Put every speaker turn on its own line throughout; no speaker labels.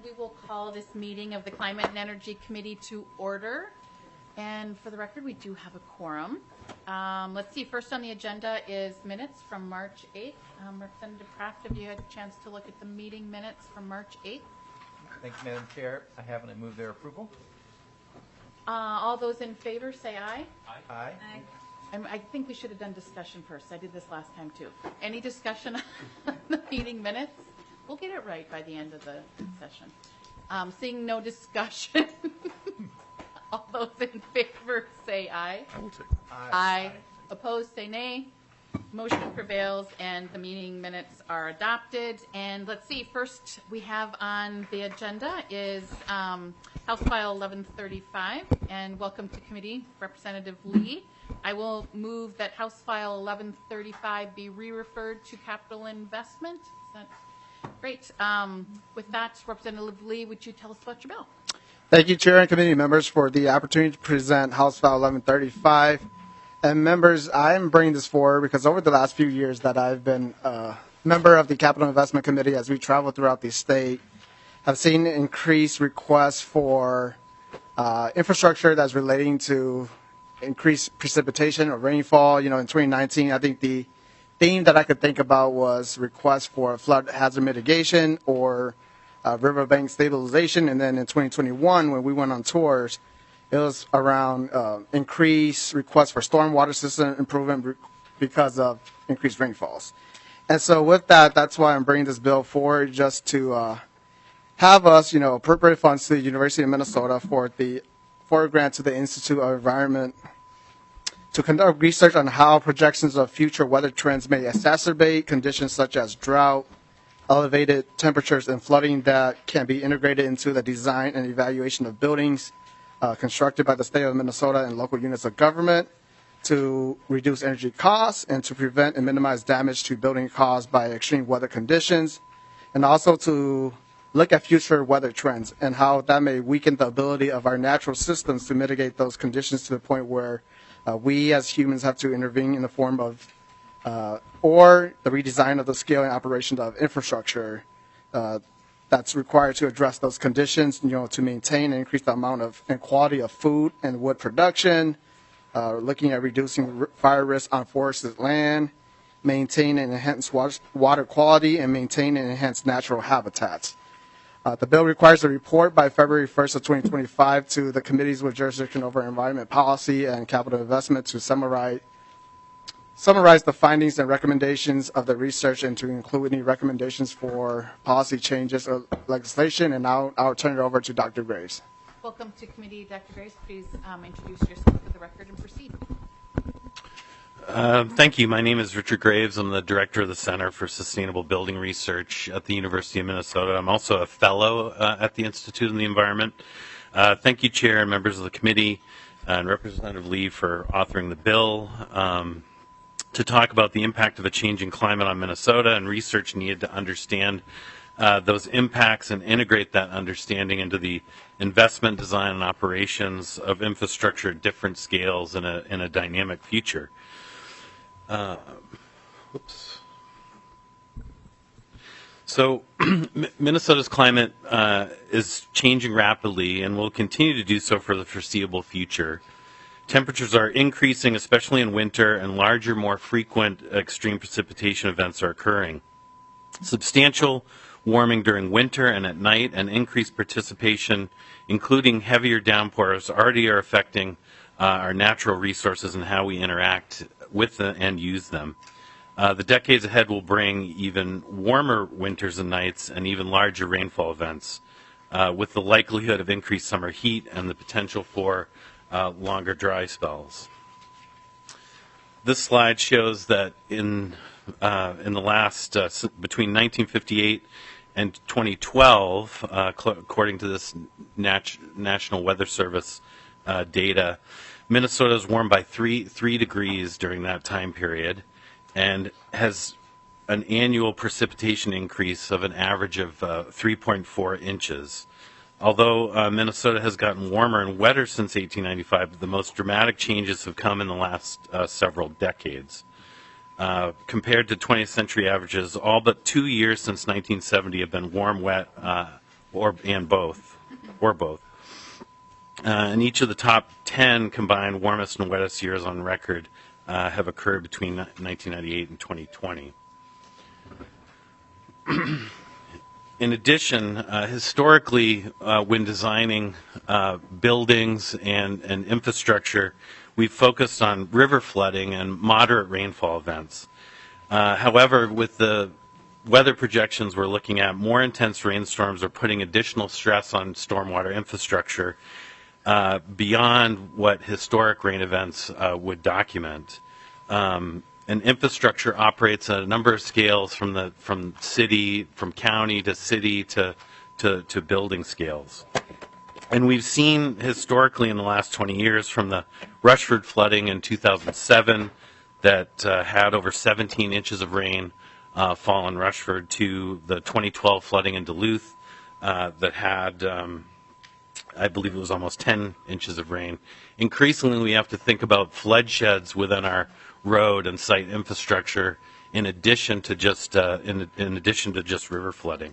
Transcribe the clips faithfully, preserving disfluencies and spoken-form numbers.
we will call this meeting of the Climate and Energy Committee to order. And for the record, we do have a quorum. Um, let's see, first on the agenda is minutes from March eighth. Um, Representative Kraft, have you had a chance to look at the meeting minutes from March eighth?
Thank you, Madam Chair. I have and I move their approval.
Uh, all those in favor say aye.
Aye. Aye.
Aye. I'm, I think we should have done discussion first. I did this last time too. Any discussion on the meeting minutes? We'll get it right by the end of the session. Um, seeing no discussion, all those in favor say aye.
I will take.
Aye.
Aye. Opposed say nay. Motion prevails and the meeting minutes are adopted. And let's see, first we have on the agenda is um, House File eleven thirty-five. And welcome to committee, Representative Lee. I will move that House File eleven thirty-five be re-referred to capital investment. Is that great? Um, with that, Representative Lee, would you tell us about your bill?
Thank you, Chair and committee members, for the opportunity to present House File eleven thirty-five. And members, I'm bringing this forward because over the last few years that I've been a member of the Capital Investment Committee as we travel throughout the state, have seen increased requests for uh, infrastructure that's relating to increased precipitation or rainfall. You know, in twenty nineteen, I think the theme that I could think about was requests for flood hazard mitigation or uh, riverbank stabilization. And then in twenty twenty-one, when we went on tours, it was around uh, increased requests for stormwater system improvement because of increased rainfalls. And so with that, that's why I'm bringing this bill forward, just to uh, have us, you know, appropriate funds to the University of Minnesota for the for a grant to the Institute of Environment to conduct research on how projections of future weather trends may exacerbate conditions such as drought, elevated temperatures, and flooding that can be integrated into the design and evaluation of buildings uh, constructed by the state of Minnesota and local units of government to reduce energy costs and to prevent and minimize damage to building caused by extreme weather conditions, and also to look at future weather trends and how that may weaken the ability of our natural systems to mitigate those conditions to the point where uh, we as humans have to intervene in the form of uh, or the redesign of the scale and operation of infrastructure uh, that's required to address those conditions, you know, to maintain and increase the amount of and quality of food and wood production, uh, looking at reducing fire risk on forested land, maintain and enhance water quality, and maintain and enhance natural habitats. Uh, the bill requires a report by February first of twenty twenty-five to the committees with jurisdiction over environment policy and capital investment to summarize summarize the findings and recommendations of the research and to include any recommendations for policy changes or legislation. And now I'll turn it over to Doctor Graves.
Welcome to committee, Doctor Graves. Please um, introduce yourself for the record and proceed.
Uh, thank you. My name is Richard Graves. I'm the director of the Center for Sustainable Building Research at the University of Minnesota. I'm also a fellow uh, at the Institute of the Environment. Uh, thank you, Chair and members of the committee uh, and Representative Lee for authoring the bill um, to talk about the impact of a changing climate on Minnesota and research needed to understand uh, those impacts and integrate that understanding into the investment, design, and operations of infrastructure at different scales in a, in a dynamic future. Uh, whoops. So Minnesota's climate uh, is changing rapidly and will continue to do so for the foreseeable future. Temperatures are increasing, especially in winter, and larger, more frequent extreme precipitation events are occurring. Substantial warming during winter and at night and increased participation, including heavier downpours, already are affecting uh, our natural resources and how we interact with them and use them. Uh, the decades ahead will bring even warmer winters and nights and even larger rainfall events, uh, with the likelihood of increased summer heat and the potential for uh, longer dry spells. This slide shows that in uh, in the last uh, between nineteen fifty-eight and twenty twelve, uh, according to this Nat National Weather Service uh, data, Minnesota is warmed by three three degrees during that time period, and has an annual precipitation increase of an average of uh, three point four inches. Although uh, Minnesota has gotten warmer and wetter since eighteen ninety-five, the most dramatic changes have come in the last uh, several decades. Uh, compared to twentieth century averages, all but two years since nineteen seventy have been warm, wet, uh, or and both, or both. Uh, and each of the top ten combined warmest and wettest years on record uh, have occurred between nineteen ninety-eight and twenty twenty. In addition, uh, historically, uh, when designing uh, buildings and, and infrastructure, we've focused on river flooding and moderate rainfall events. Uh, however, with the weather projections we're looking at, more intense rainstorms are putting additional stress on stormwater infrastructure uh, beyond what historic rain events uh, would document. Um, And infrastructure operates at a number of scales, from the from city, from county to city to, to to building scales. And we've seen historically in the last twenty years, from the Rushford flooding in two thousand seven that uh, had over seventeen inches of rain uh, fall in Rushford, to the twenty twelve flooding in Duluth uh, that had, um, I believe it was almost ten inches of rain. Increasingly, we have to think about floodsheds within our road and site infrastructure, in addition to just uh, in, in addition to just river flooding.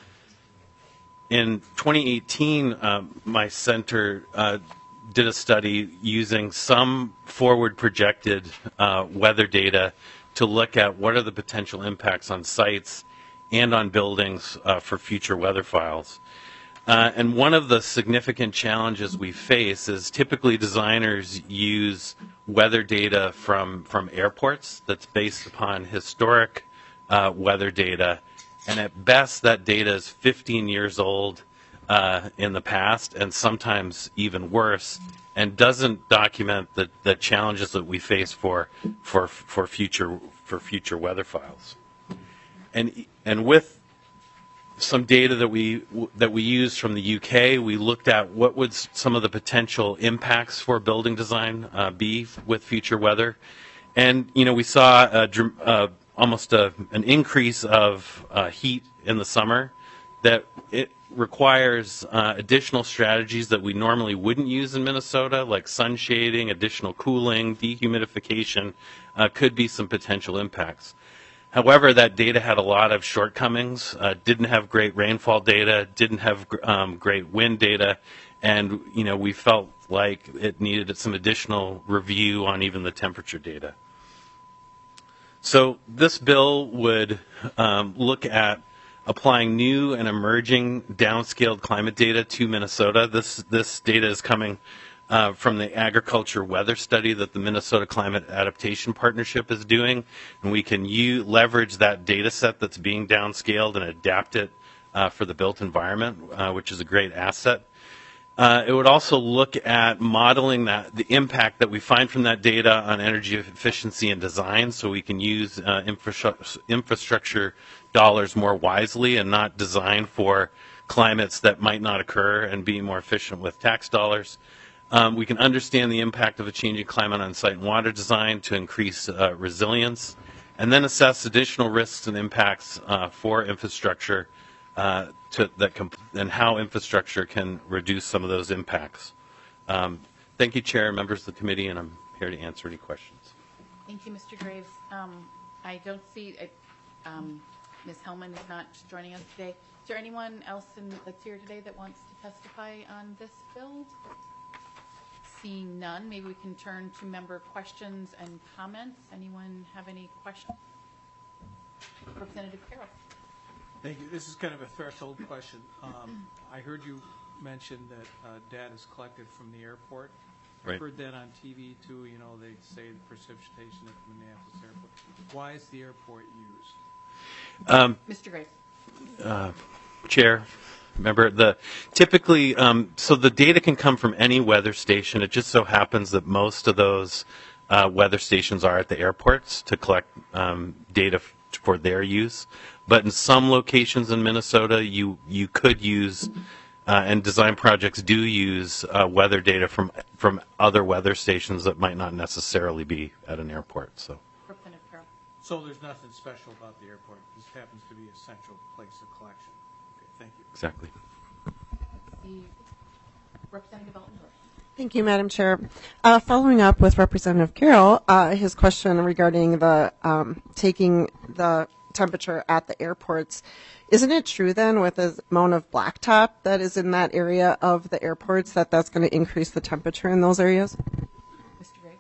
In twenty eighteen, uh, my center uh, did a study using some forward projected uh, weather data to look at what are the potential impacts on sites and on buildings uh, for future weather files. Uh, and one of the significant challenges we face is typically designers use weather data from, from airports that's based upon historic uh, weather data. And at best, that data is fifteen years old uh, in the past, and sometimes even worse, and doesn't document the, the challenges that we face for, for, for, future, for future weather files. And, and with some data that we that we used from the U K, we looked at what would some of the potential impacts for building design uh, be with future weather, and you know we saw a, uh, almost a, an increase of uh, heat in the summer that it requires uh, additional strategies that we normally wouldn't use in Minnesota, like sun shading, additional cooling, dehumidification, uh, could be some potential impacts. However, that data had a lot of shortcomings, uh, didn't have great rainfall data, didn't have um, great wind data, and you know we felt like it needed some additional review on even the temperature data. So this bill would um, look at applying new and emerging downscaled climate data to Minnesota. This, this data is coming Uh, from the agriculture weather study that the Minnesota Climate Adaptation Partnership is doing, and we can use, leverage that data set that's being downscaled and adapt it uh, for the built environment, uh, which is a great asset. Uh, it would also look at modeling that the impact that we find from that data on energy efficiency and design, so we can use uh, infrastructure, infrastructure dollars more wisely and not design for climates that might not occur, and be more efficient with tax dollars. Um, we can understand the impact of a changing climate on site and water design to increase uh, resilience, and then assess additional risks and impacts uh, for infrastructure uh, to, that comp- and how infrastructure can reduce some of those impacts. Um, thank you, Chair, members of the committee, and I'm here to answer any questions.
Thank you, Mister Graves. Um, I don't see, uh, um, Miz Hellman is not joining us today. Is there anyone else in, that's here today that wants to testify on this bill? Seeing none, maybe we can turn to member questions and comments. Anyone have any questions? Representative Carroll.
Thank you. This is kind of a threshold question. Um, I heard you mention that uh, data is collected from the airport.
Right.
I've heard that on T V too. You know, they say the precipitation at the Minneapolis airport. Why is the airport used?
Um,
Mister Graves.
uh, Chair, remember the typically um, so the data can come from any weather station. It just so happens that most of those uh, weather stations are at the airports to collect um, data f- for their use. But in some locations in Minnesota, you you could use uh, and design projects do use uh, weather data from from other weather stations that might not necessarily be at an airport. So.
Representative Carroll.
So there's nothing special about the airport. This happens to be a central place of collection. Okay, thank you.
Exactly.
The Representative Altendorf.
Thank you, Madam Chair. Uh, following up with Representative Carroll, uh, his question regarding the um, taking the temperature at the airports. Isn't it true then, with the amount of blacktop that is in that area of the airports, that that's going to increase the temperature in those areas?
Mister Graves?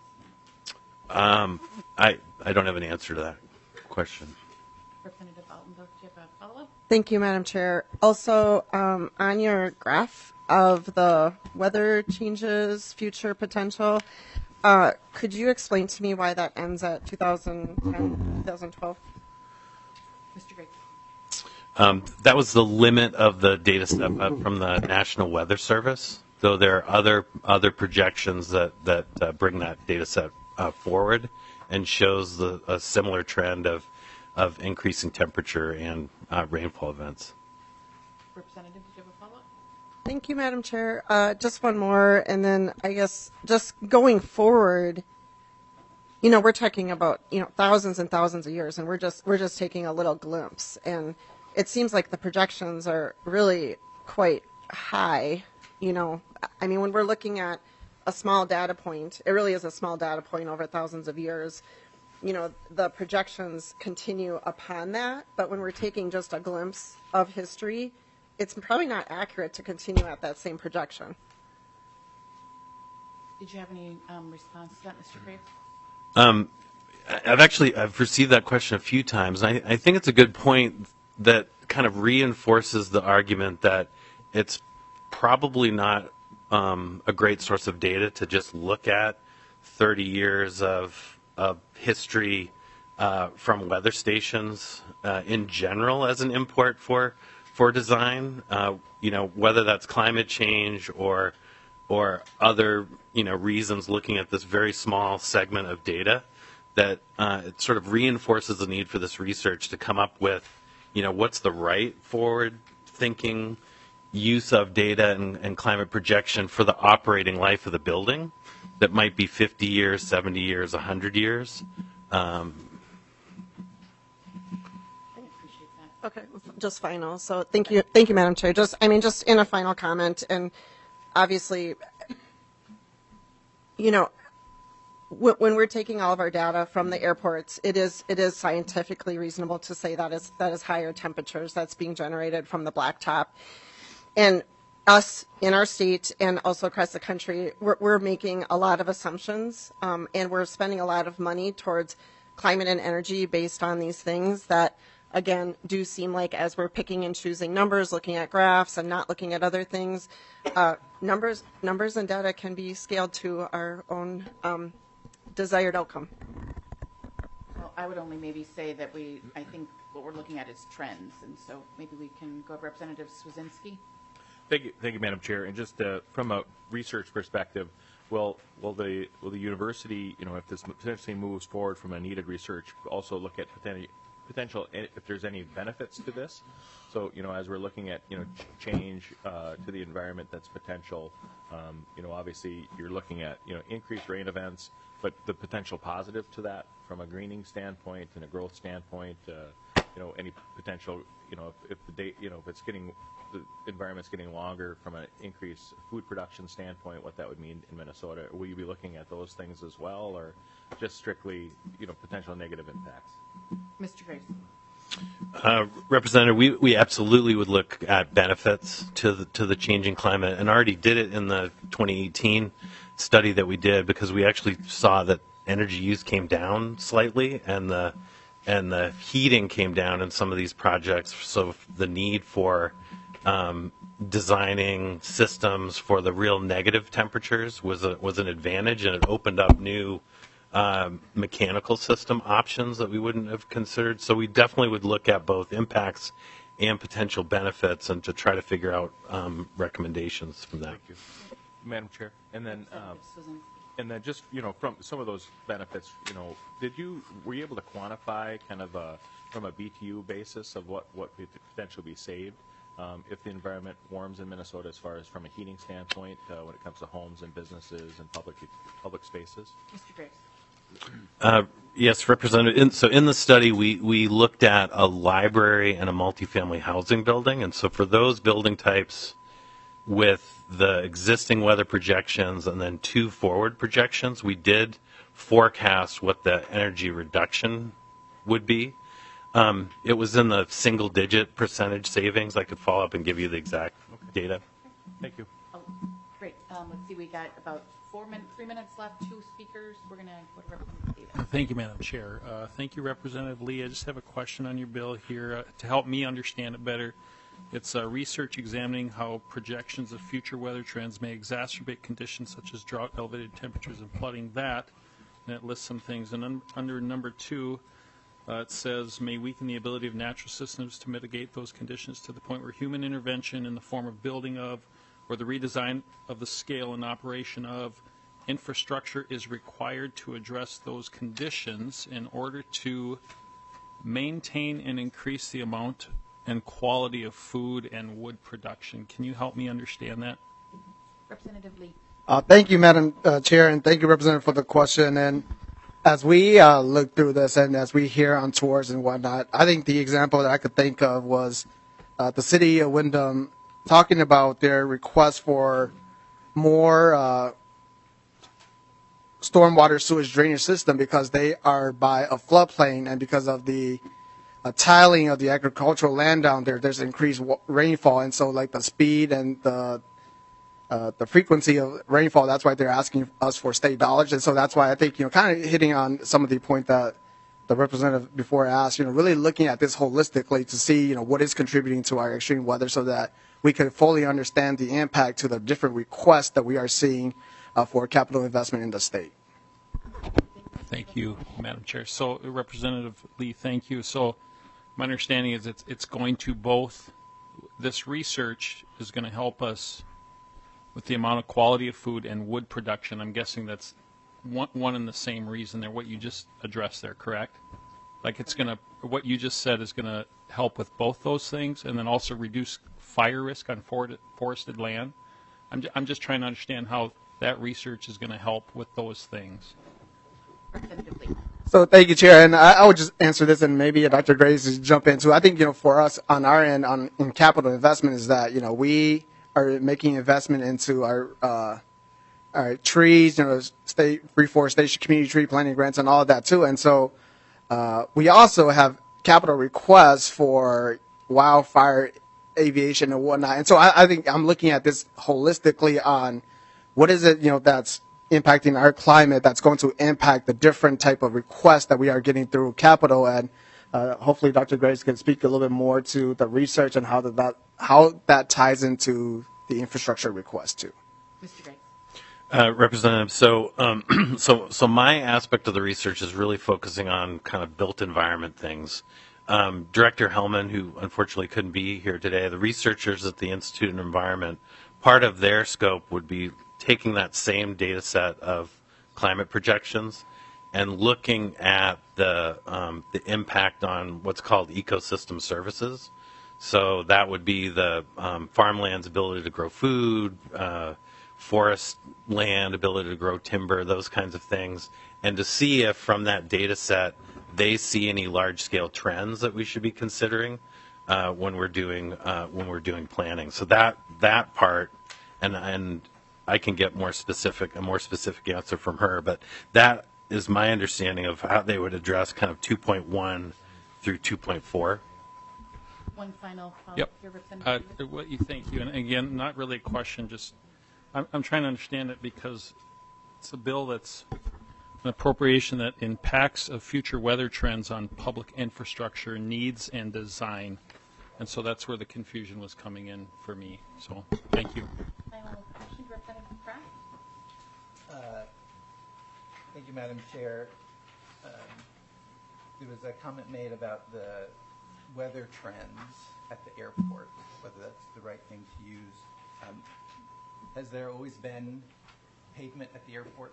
Um, I, I don't have an answer to that question.
Representative Altendorf, do you have a follow-up?
Thank you, Madam Chair. Also, um, on your graph of the weather changes, future potential, uh, could you explain to me why that ends at two thousand ten, twenty twelve?
Mister Graves?
Um, that was the limit of the data step up from the National Weather Service, though there are other other projections that, that uh, bring that data set uh, forward and shows the, a similar trend of, of increasing temperature and uh, rainfall events.
Representative, did you have a follow-up?
Thank you, Madam Chair. Uh, just one more, and then I guess just going forward, you know, we're talking about, you know, thousands and thousands of years, and we're just we're just taking a little glimpse, and it seems like the projections are really quite high. You know, I mean, when we're looking at a small data point, it really is a small data point over thousands of years. You know, the projections continue upon that, but when we're taking just a glimpse of history, it's probably not accurate to continue at that same projection.
Did you have any um, response to that, Mister Graves?
Um, I've actually I've received that question a few times. I, I think it's a good point that kind of reinforces the argument that it's probably not um, a great source of data to just look at thirty years of, of history uh, from weather stations uh, in general as an import for for design. Uh, you know, whether that's climate change or or other, you know, reasons, looking at this very small segment of data, that uh, it sort of reinforces the need for this research to come up with, you know, what's the right forward-thinking use of data and, and climate projection for the operating life of the building that might be fifty years, seventy years, one hundred years. Um,
I appreciate that.
Okay, just final. So thank you, thank you, Madam Chair. Just, I mean, just in a final comment, and obviously, you know, w- when we're taking all of our data from the airports, it is it is scientifically reasonable to say that is that is higher temperatures that's being generated from the blacktop, and us in our state and also across the country, we're, we're making a lot of assumptions, um, and we're spending a lot of money towards climate and energy based on these things that, again, do seem like, as we're picking and choosing numbers, looking at graphs and not looking at other things, uh, numbers numbers and data can be scaled to our own um, desired outcome.
Well, I would only maybe say that we, I think what we're looking at is trends, and so maybe we can go to Representative Swazinski.
Thank you, thank you, Madam Chair. And just uh, from a research perspective, will will the will the university, you know, if this potentially moves forward from a needed research, also look at potential potential if there's any benefits to this? So, you know, as we're looking at, you know, ch- change uh, to the environment that's potential, um, you know, obviously you're looking at, you know, increased rain events, but the potential positive to that from a greening standpoint and a growth standpoint, uh, you know, any potential, you know, if, if the date, you know, if it's getting, the environment's getting longer from an increased food production standpoint, what that would mean in Minnesota. Will you be looking at those things as well, or just strictly, you know, potential negative impacts?
Mister Graves.
Uh, Representative, we, we absolutely would look at benefits to the, to the changing climate, and already did it in the twenty eighteen study that we did, because we actually saw that energy use came down slightly, and the and the heating came down in some of these projects. So the need for um, designing systems for the real negative temperatures was a, was an advantage, and it opened up new Um, mechanical system options that we wouldn't have considered. So we definitely would look at both impacts and potential benefits, and to try to figure out um, recommendations from that.
Thank you, Madam Chair. And then, um,
Representative Swazinski.
and then just, you know, from some of those benefits, you know, did you were you able to quantify kind of a, from a B T U basis of what what could potentially be saved um, if the environment warms in Minnesota, as far as from a heating standpoint, uh, when it comes to homes and businesses and public public spaces?
Mister Graves.
Uh, yes, Representative. In, so in the study, we, we looked at a library and a multifamily housing building. And so for those building types with the existing weather projections and then two forward projections, we did forecast what the energy reduction would be. Um, it was in the single-digit percentage savings. I could follow up and give you the exact data.
Thank you.
Oh, great. Um, let's see, we got about four minutes, three minutes left, two speakers. We're going to go to Representative Davis.
Thank you, Madam Chair. Uh, thank you, Representative Lee. I just have a question on your bill here uh, to help me understand it better. It's uh, research examining how projections of future weather trends may exacerbate conditions such as drought, elevated temperatures, and flooding. That, and it lists some things. And un under number two, uh, it says, may weaken the ability of natural systems to mitigate those conditions to the point where human intervention in the form of building of or the redesign of the scale and operation of infrastructure is required to address those conditions in order to maintain and increase the amount and quality of food and wood production. Can you help me understand that?
Representative Lee.
Uh, thank you, Madam uh, Chair, and thank you, Representative, for the question. And as we uh, look through this and as we hear on tours and whatnot, I think the example that I could think of was uh, the city of Windham talking about their request for more uh, stormwater sewage drainage system because they are by a floodplain, and because of the uh, tiling of the agricultural land down there, there's increased rainfall, and so like the speed and the uh, the frequency of rainfall, that's why they're asking us for state dollars. And so that's why I think, you know, kind of hitting on some of the point that the representative before asked, you know, really looking at this holistically to see, you know, what is contributing to our extreme weather so that we can fully understand the impact to the different requests that we are seeing uh, for capital investment in the state.
Thank you, Madam Chair. So, Representative Lee, thank you. So, my understanding is it's, it's going to both, this research is going to help us with the amount of quality of food and wood production. I'm guessing that's one, one and the same reason there, what you just addressed there, correct? Like it's going to, what you just said is going to help with both those things and then also reduce fire risk on for, forested land. I'm, I'm just trying to understand how that research is going to help with those things.
Representative Lee.
So thank you, Chair. And I, I would just answer this, and maybe Doctor Graves just jump into. I think, you know, for us on our end on in capital investment is that, you know, we are making investment into our uh, our trees, you know, state reforestation, community tree planting grants, and all of that too. And so uh, we also have capital requests for wildfire aviation and whatnot. And so I, I think I'm looking at this holistically on what is it, you know, that's impacting our climate that's going to impact the different type of requests that we are getting through capital. And uh, hopefully Doctor Graves can speak a little bit more to the research and how that how that ties into the infrastructure request too.
Mister Graves.
Uh, Representative, so um, so so my aspect of the research is really focusing on kind of built environment things. Um, Director Hellman, who unfortunately couldn't be here today, the researchers at the Institute of Environment, part of their scope would be taking that same data set of climate projections and looking at the um, the impact on what's called ecosystem services. So that would be the um, farmland's ability to grow food, uh, forest land ability to grow timber, those kinds of things, and to see if from that data set they see any large-scale trends that we should be considering uh, when we're doing uh, when we're doing planning. So that that part, and and I can get more specific a more specific answer from her, but that is my understanding of how they would address kind of two point one through two point four.
One final follow-up
Yep.
here, Representative
Uh,
Davis.
what you thank you, and again, not really a question. Just I'm, I'm trying to understand it because it's a bill that's an appropriation that impacts of future weather trends on public infrastructure needs and design, and so that's where the confusion was coming in for me. So thank you.
Final question, Representative Pratt.
Uh, Thank you, Madam Chair. Um, There was a comment made about the weather trends at the airport, whether that's the right thing to use. Um, Has there always been pavement at the airport?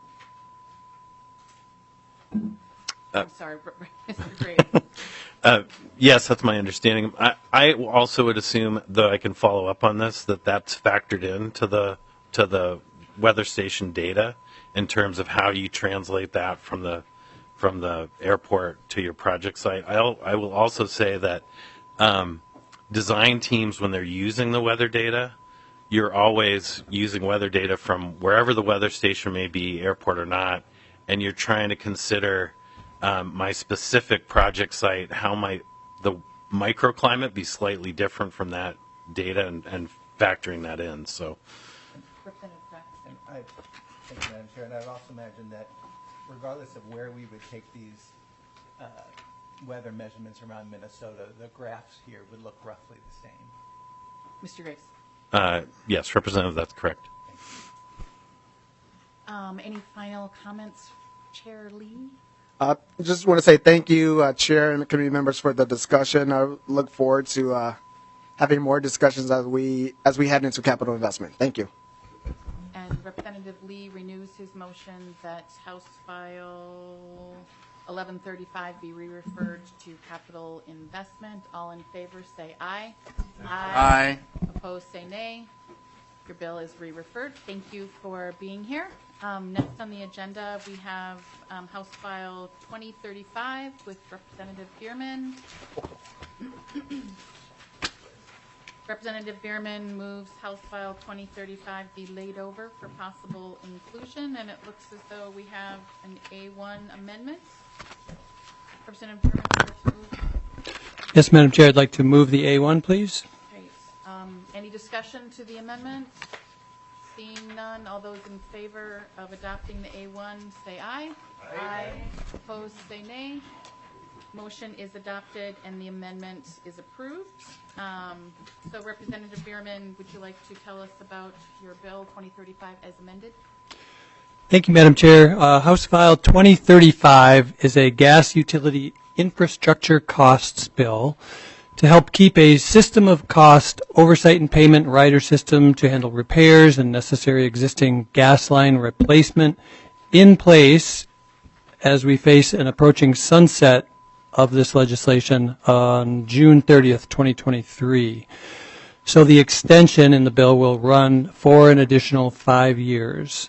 I'm sorry, Mister Graves.
Uh, yes, that's my understanding. I, I also would assume, though I can follow up on this, that that's factored into the to the weather station data in terms of how you translate that from the from the airport to your project site. I'll, I will also say that um, design teams, when they're using the weather data, you're always using weather data from wherever the weather station may be, airport or not, and you're trying to consider um, my specific project site, how might the microclimate be slightly different from that data and, and factoring that in? So,
Representative Kraft.
And I, thank you, Madam Chair, and I'd also imagine that regardless of where we would take these uh, weather measurements around Minnesota, the graphs here would look roughly the same.
Mister Graves.
uh, yes, Representative, that's correct.
Um, any final comments, Chair Lee?
Uh, just want to say thank you, uh, Chair and committee members, for the discussion. I look forward to uh, having more discussions as we as we head into capital investment. Thank you.
And Representative Lee renews his motion that House File eleven thirty-five be re-referred to capital investment. All in favor, say aye. Aye. Opposed, say nay. Your bill is re-referred. Thank you for being here. Um, next on the agenda, we have um, House File twenty thirty-five with Representative Bierman. Representative Bierman moves House File twenty thirty-five be laid over for possible inclusion, and it looks as though we have an A one amendment. Representative Bierman, would you like to move?
Yes, Madam Chair, I'd like to move the A one, please.
Great. Um, any discussion to the amendment? Seeing none, all those in favor of adopting the A one, say aye. Aye. Opposed, say nay. Motion is adopted and the amendment is approved. Um, so Representative Bierman, would you like to tell us about your bill twenty thirty-five as amended?
Thank you, Madam Chair. Uh, House File twenty thirty-five is a gas utility infrastructure costs bill to help keep a system of cost oversight and payment rider system to handle repairs and necessary existing gas line replacement in place as we face an approaching sunset of this legislation on June thirtieth, twenty twenty-three. So the extension in the bill will run for an additional five years.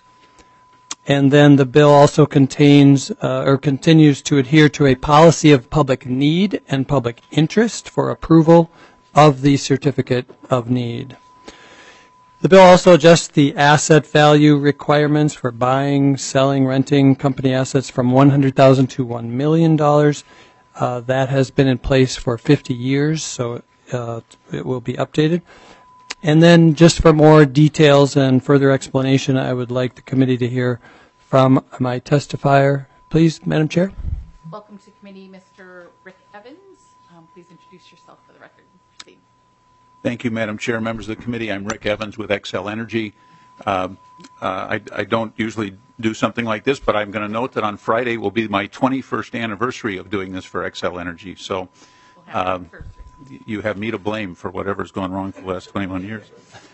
And then the bill also contains uh, or continues to adhere to a policy of public need and public interest for approval of the certificate of need. The bill also adjusts the asset value requirements for buying, selling, renting company assets from one hundred thousand dollars to one million dollars. Uh, that has been in place for fifty years, so uh, it will be updated. And then just for more details and further explanation, I would like the committee to hear from my testifier. Please, Madam Chair.
Welcome to committee, Mister Rick Evans. Um, please introduce yourself for the record. Proceed.
Thank you, Madam Chair. Members of the committee, I'm Rick Evans with Xcel Energy. Um, uh, I, I don't usually do something like this, but I'm going to note that on Friday will be my twenty-first anniversary of doing this for Xcel Energy. So um, you have me to blame for whatever's gone wrong for the last twenty-one years.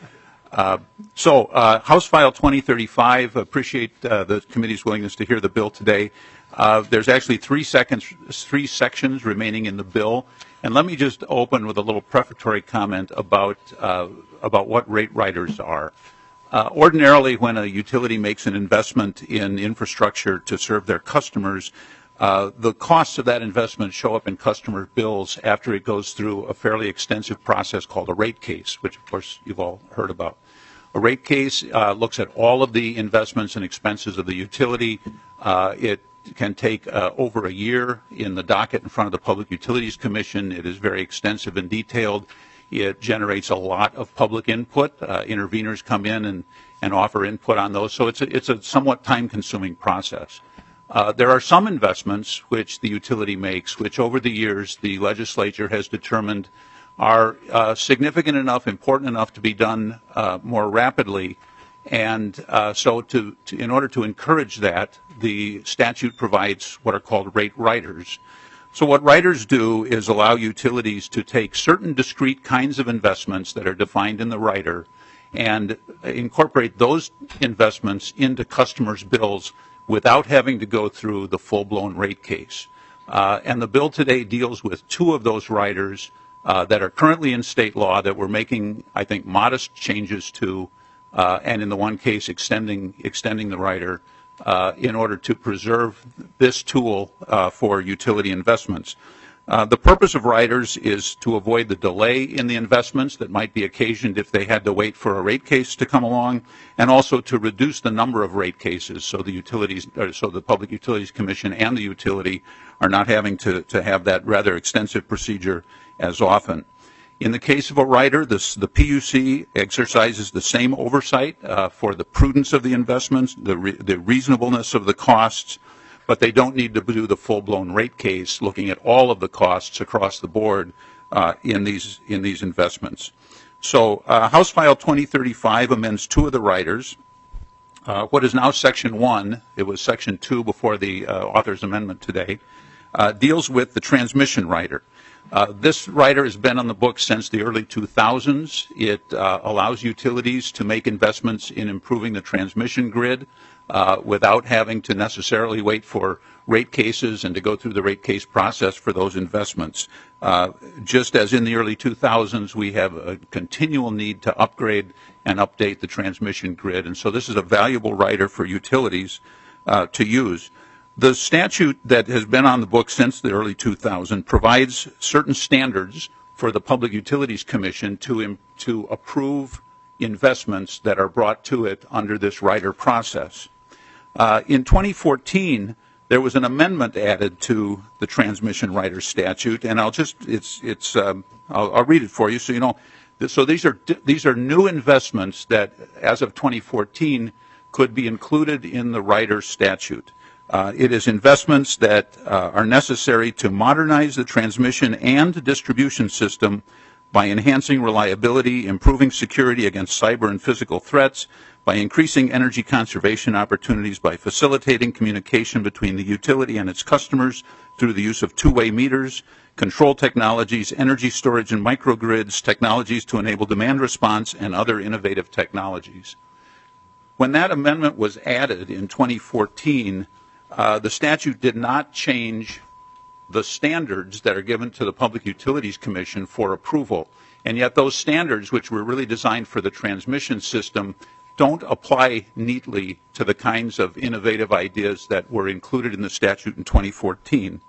Uh, so uh, House File twenty thirty-five, appreciate uh, the committee's willingness to hear the bill today. Uh, there's actually three, seconds, three sections remaining in the bill. And let me just open with a little prefatory comment about, uh, about what rate riders are. Uh, ordinarily, when a utility makes an investment in infrastructure to serve their customers, uh, the costs of that investment show up in customer bills after it goes through a fairly extensive process called a rate case, which, of course, you've all heard about. A rate case uh, looks at all of the investments and expenses of the utility. Uh, it can take uh, over a year in the docket in front of the Public Utilities Commission. It is very extensive and detailed. It generates a lot of public input. Uh, interveners come in and, and offer input on those. So it's a, it's a somewhat time-consuming process. Uh, there are some investments which the utility makes, which over the years the legislature has determined are uh, significant enough, important enough to be done uh, more rapidly. And uh, so to, to, in order to encourage that, the statute provides what are called rate riders. So what riders do is allow utilities to take certain discrete kinds of investments that are defined in the rider and incorporate those investments into customers' bills without having to go through the full-blown rate case. Uh, and the bill today deals with two of those riders uh, that are currently in state law that we're making, I think, modest changes to, uh, and in the one case extending, extending the rider Uh, in order to preserve this tool uh, for utility investments. Uh, the purpose of riders is to avoid the delay in the investments that might be occasioned if they had to wait for a rate case to come along, and also to reduce the number of rate cases so the utilities, or so the Public Utilities Commission and the utility are not having to, to have that rather extensive procedure as often. In the case of a rider, this, the P U C exercises the same oversight uh, for the prudence of the investments, the, re the reasonableness of the costs, but they don't need to do the full-blown rate case looking at all of the costs across the board uh, in these in these investments. So uh, House File twenty thirty-five amends two of the riders. Uh, what is now Section one, it was Section two before the uh, author's amendment today, uh, deals with the transmission rider. Uh, this rider has been on the books since the early two thousands. It uh, allows utilities to make investments in improving the transmission grid uh, without having to necessarily wait for rate cases and to go through the rate case process for those investments. Uh, just as in the early two thousands, we have a continual need to upgrade and update the transmission grid, and so this is a valuable rider for utilities uh, to use. The statute that has been on the books since the early two thousands provides certain standards for the Public Utilities Commission to, to approve investments that are brought to it under this rider process. Uh, in twenty fourteen, there was an amendment added to the transmission rider statute, and I'll just, it's, it's, um, I'll, I'll read it for you so you know. So these are, these are new investments that, as of twenty fourteen, could be included in the rider statute. Uh, it is investments that uh, are necessary to modernize the transmission and distribution system by enhancing reliability, improving security against cyber and physical threats, by increasing energy conservation opportunities, by facilitating communication between the utility and its customers through the use of two-way meters, control technologies, energy storage and microgrids, technologies to enable demand response, and other innovative technologies. When that amendment was added in twenty fourteen, Uh, the statute did not change the standards that are given to the Public Utilities Commission for approval. And yet those standards, which were really designed for the transmission system, don't apply neatly to the kinds of innovative ideas that were included in the statute in twenty fourteen.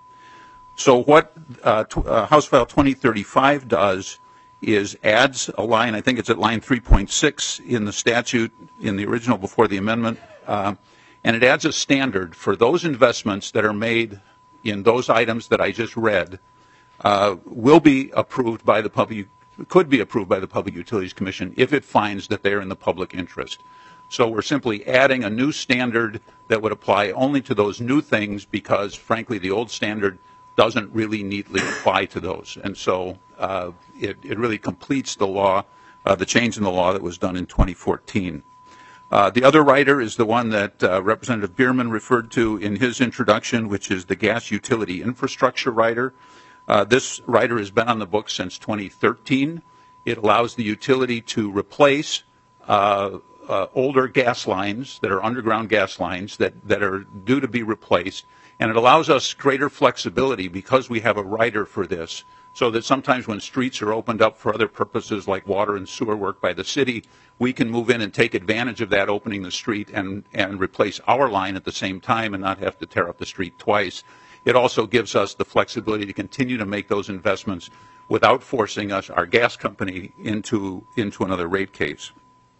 So what uh, uh, House File twenty thirty-five does is adds a line, I think it's at line three point six in the statute, in the original before the amendment, uh, and it adds a standard for those investments that are made in those items that I just read uh, will be approved by the public, could be approved by the Public Utilities Commission if it finds that they're in the public interest. So we're simply adding a new standard that would apply only to those new things because, frankly, the old standard doesn't really neatly apply to those. And so uh, it, it really completes the law, uh, the change in the law that was done in twenty fourteen. Uh, the other rider is the one that uh, Representative Bierman referred to in his introduction, which is the gas utility infrastructure rider. Uh, this rider has been on the books since twenty thirteen. It allows the utility to replace uh, uh, older gas lines that are underground gas lines that, that are due to be replaced. And it allows us greater flexibility because we have a rider for this, so that sometimes when streets are opened up for other purposes like water and sewer work by the city, we can move in and take advantage of that, opening the street and, and replace our line at the same time and not have to tear up the street twice. It also gives us the flexibility to continue to make those investments without forcing us, our gas company, into, into another rate case.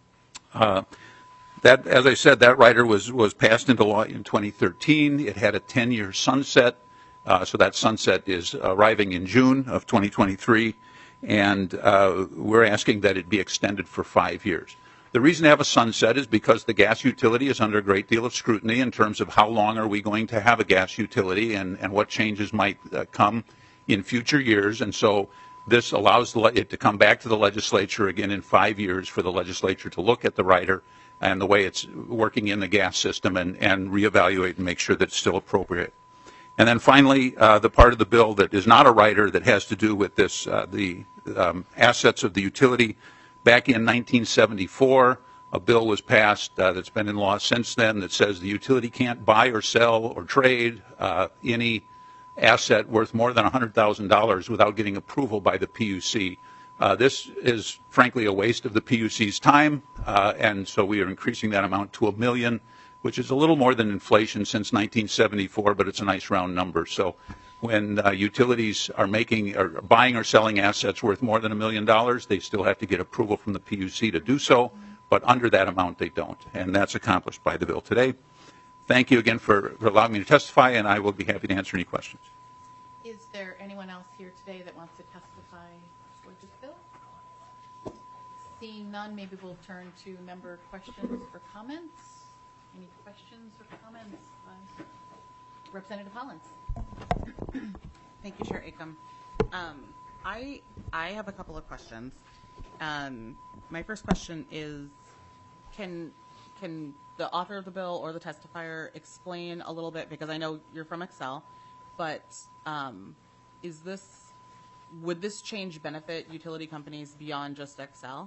Uh, that, as I said, that rider was, was passed into law in twenty thirteen. It had a ten-year sunset. Uh, so that sunset is arriving in June of twenty twenty-three, and uh, we're asking that it be extended for five years. The reason to have a sunset is because the gas utility is under a great deal of scrutiny in terms of how long are we going to have a gas utility and, and what changes might uh, come in future years. And so this allows it to come back to the legislature again in five years for the legislature to look at the rider and the way it's working in the gas system and, and reevaluate and make sure that it's still appropriate. And then finally, uh, the part of the bill that is not a rider that has to do with this, uh, the um, assets of the utility. Back in nineteen seventy-four, a bill was passed uh, that's been in law since then that says the utility can't buy or sell or trade uh, any asset worth more than one hundred thousand dollars without getting approval by the P U C. Uh, this is, frankly, a waste of the P U C's time, uh, and so we are increasing that amount to a million, which is a little more than inflation since nineteen seventy-four, but it's a nice round number. So when uh, utilities are making or buying or selling assets worth more than a million dollars, they still have to get approval from the P U C to do so, but under that amount they don't, and that's accomplished by the bill today. Thank you again for, for allowing me to testify, and I will be happy to answer any questions.
Is there anyone else here today that wants to testify for this bill? Seeing none, maybe we'll turn to member questions or comments. Any questions or comments? Uh, Representative Hollins.
Thank you, Chair Acom. Um, I I have a couple of questions. Um, my first question is, can can the author of the bill or the testifier explain a little bit, because I know you're from Excel, but um, is this would this change benefit utility companies beyond just Excel?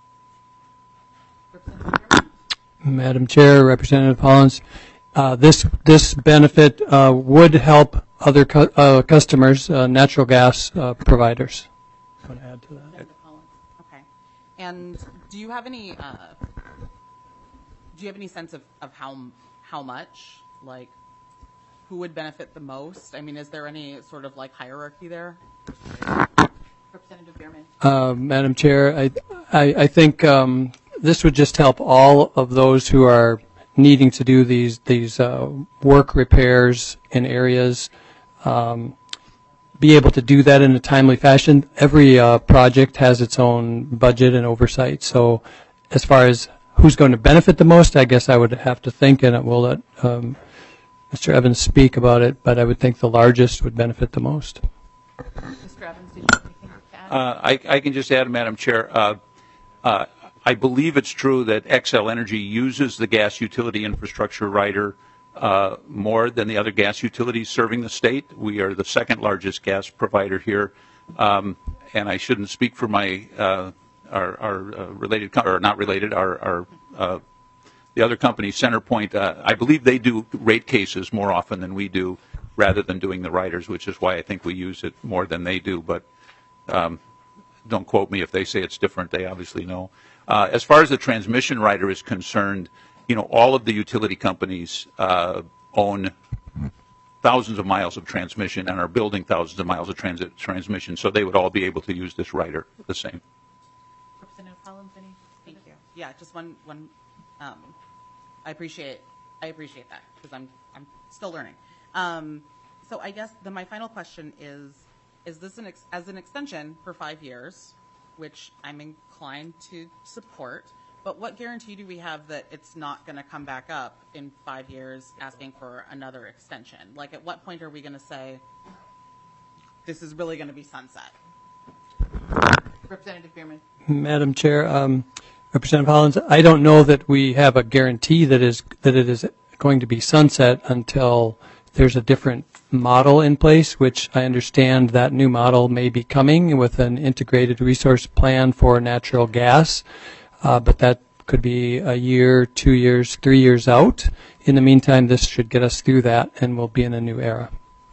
Madam Chair, Representative Hollins, uh, this this benefit uh, would help other cu uh, customers, uh, natural gas uh, providers. I want to add to that.
Okay. And do you have any uh, do you have any sense of, of how how much, like, who would benefit the most? I mean, is there any sort of like hierarchy there?
Representative Bierman.
Uh, Madam Chair, I I, I think um, this would just help all of those who are needing to do these these uh, work repairs in areas um, be able to do that in a timely fashion. Every uh, project has its own budget and oversight. So as far as who's going to benefit the most, I guess I would have to think, and we'll let um, Mister Evans speak about it, but I would think the largest would benefit the most.
Mister Evans, did you have anything to add?
Uh, I, I can just add, Madam Chair, uh, uh, I believe it's true that Xcel Energy uses the gas utility infrastructure rider uh, more than the other gas utilities serving the state. We are the second largest gas provider here, um, and I shouldn't speak for my uh, our, our uh, related co or not related our, our uh, the other company, CenterPoint. Uh, I believe they do rate cases more often than we do, rather than doing the riders, which is why I think we use it more than they do. But um, don't quote me if they say it's different. They obviously know. Uh, as far as the transmission rider is concerned, you know, all of the utility companies uh, own thousands of miles of transmission and are building thousands of miles of transit transmission, so they would all be able to use this rider the same.
Representative Hollins, any?
Thank you. Yeah, just one one. Um, I appreciate I appreciate that, because I'm I'm still learning. Um, so I guess then my final question is: is this an ex as an extension for five years, which I'm inclined to support? But what guarantee do we have that it's not going to come back up in five years asking for another extension? Like, at what point are we going to say this is really going to be sunset?
Representative Bierman.
Madam Chair, um, Representative Hollins, I don't know that we have a guarantee that is that it is going to be sunset until there's a different model in place, which I understand that new model may be coming with an integrated resource plan for natural gas, uh, but that could be a year, two years, three years out. In the meantime, this should get us through that, and we'll be in a new era.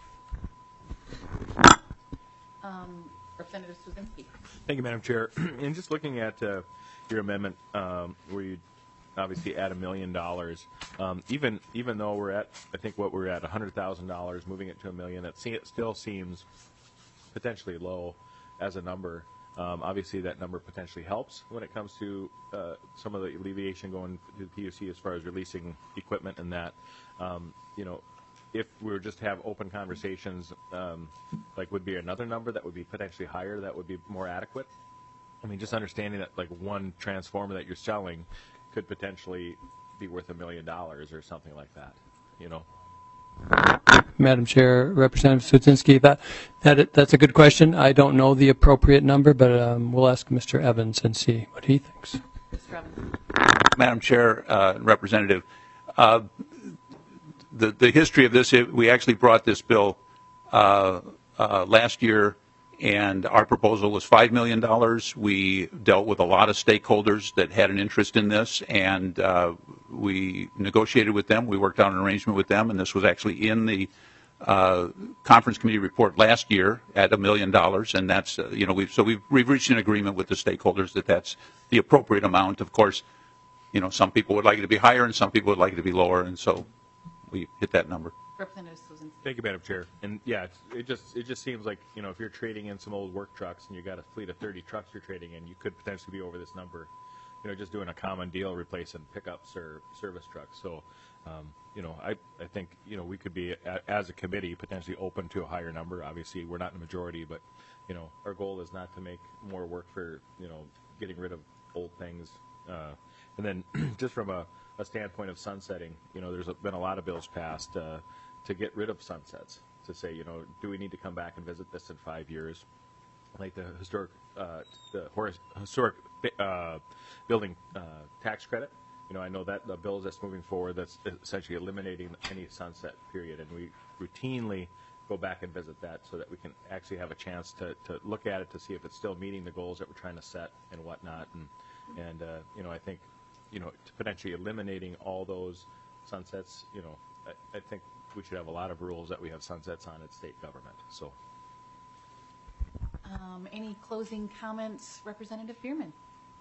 Um, Representative Słudzinski.
Thank you, Madam Chair. And just looking at uh, your amendment, um, where you obviously add a million dollars, um, even even though we're at, I think what we're at, a hundred thousand dollars, moving it to a million, it, se it still seems potentially low as a number. Um, obviously, that number potentially helps when it comes to uh, some of the alleviation going to the P U C as far as releasing equipment and that. Um, you know, if we were just to have open conversations, um, like would be another number that would be potentially higher, that would be more adequate. I mean, just understanding that like one transformer that you're selling could potentially be worth a million dollars or something like that, you know.
Madam Chair, Representative Słudzinski, that, that that's a good question. I don't know the appropriate number, but um, we'll ask Mister Evans and see what he thinks.
Mister Evans.
Madam Chair, uh, Representative, uh, the the history of this, it, we actually brought this bill uh, uh, last year, and our proposal was five million dollars. We dealt with a lot of stakeholders that had an interest in this, and uh, we negotiated with them. We worked out an arrangement with them, and this was actually in the uh, conference committee report last year at a million dollars. And that's, uh, you know, we've, so we've, we've reached an agreement with the stakeholders that that's the appropriate amount. Of course, you know, some people would like it to be higher, and some people would like it to be lower, and so we hit that number.
Representative Susan.
Thank you, Madam Chair. And yeah, it's, it just it just seems like, you know, if you're trading in some old work trucks and you got a fleet of thirty trucks you're trading in, you could potentially be over this number. You know, just doing a common deal, replacing pickups or service trucks. So, um, you know, I, I think, you know, we could be, a, as a committee, potentially open to a higher number. Obviously, we're not in the majority, but, you know, our goal is not to make more work for, you know, getting rid of old things. Uh, and then just from a, a standpoint of sunsetting, you know, there's been a lot of bills passed uh, to get rid of sunsets, to say, you know, do we need to come back and visit this in five years? Like the historic, uh, the Horace, historic uh, building uh, tax credit. You know, I know that the bill that's moving forward, that's essentially eliminating any sunset period, and we routinely go back and visit that so that we can actually have a chance to, to look at it to see if it's still meeting the goals that we're trying to set and whatnot. And and uh, you know, I think, you know, potentially eliminating all those sunsets. You know, I, I think we should have a lot of rules that we have sunsets on at state government. So.
Um, any closing comments, Representative Bierman?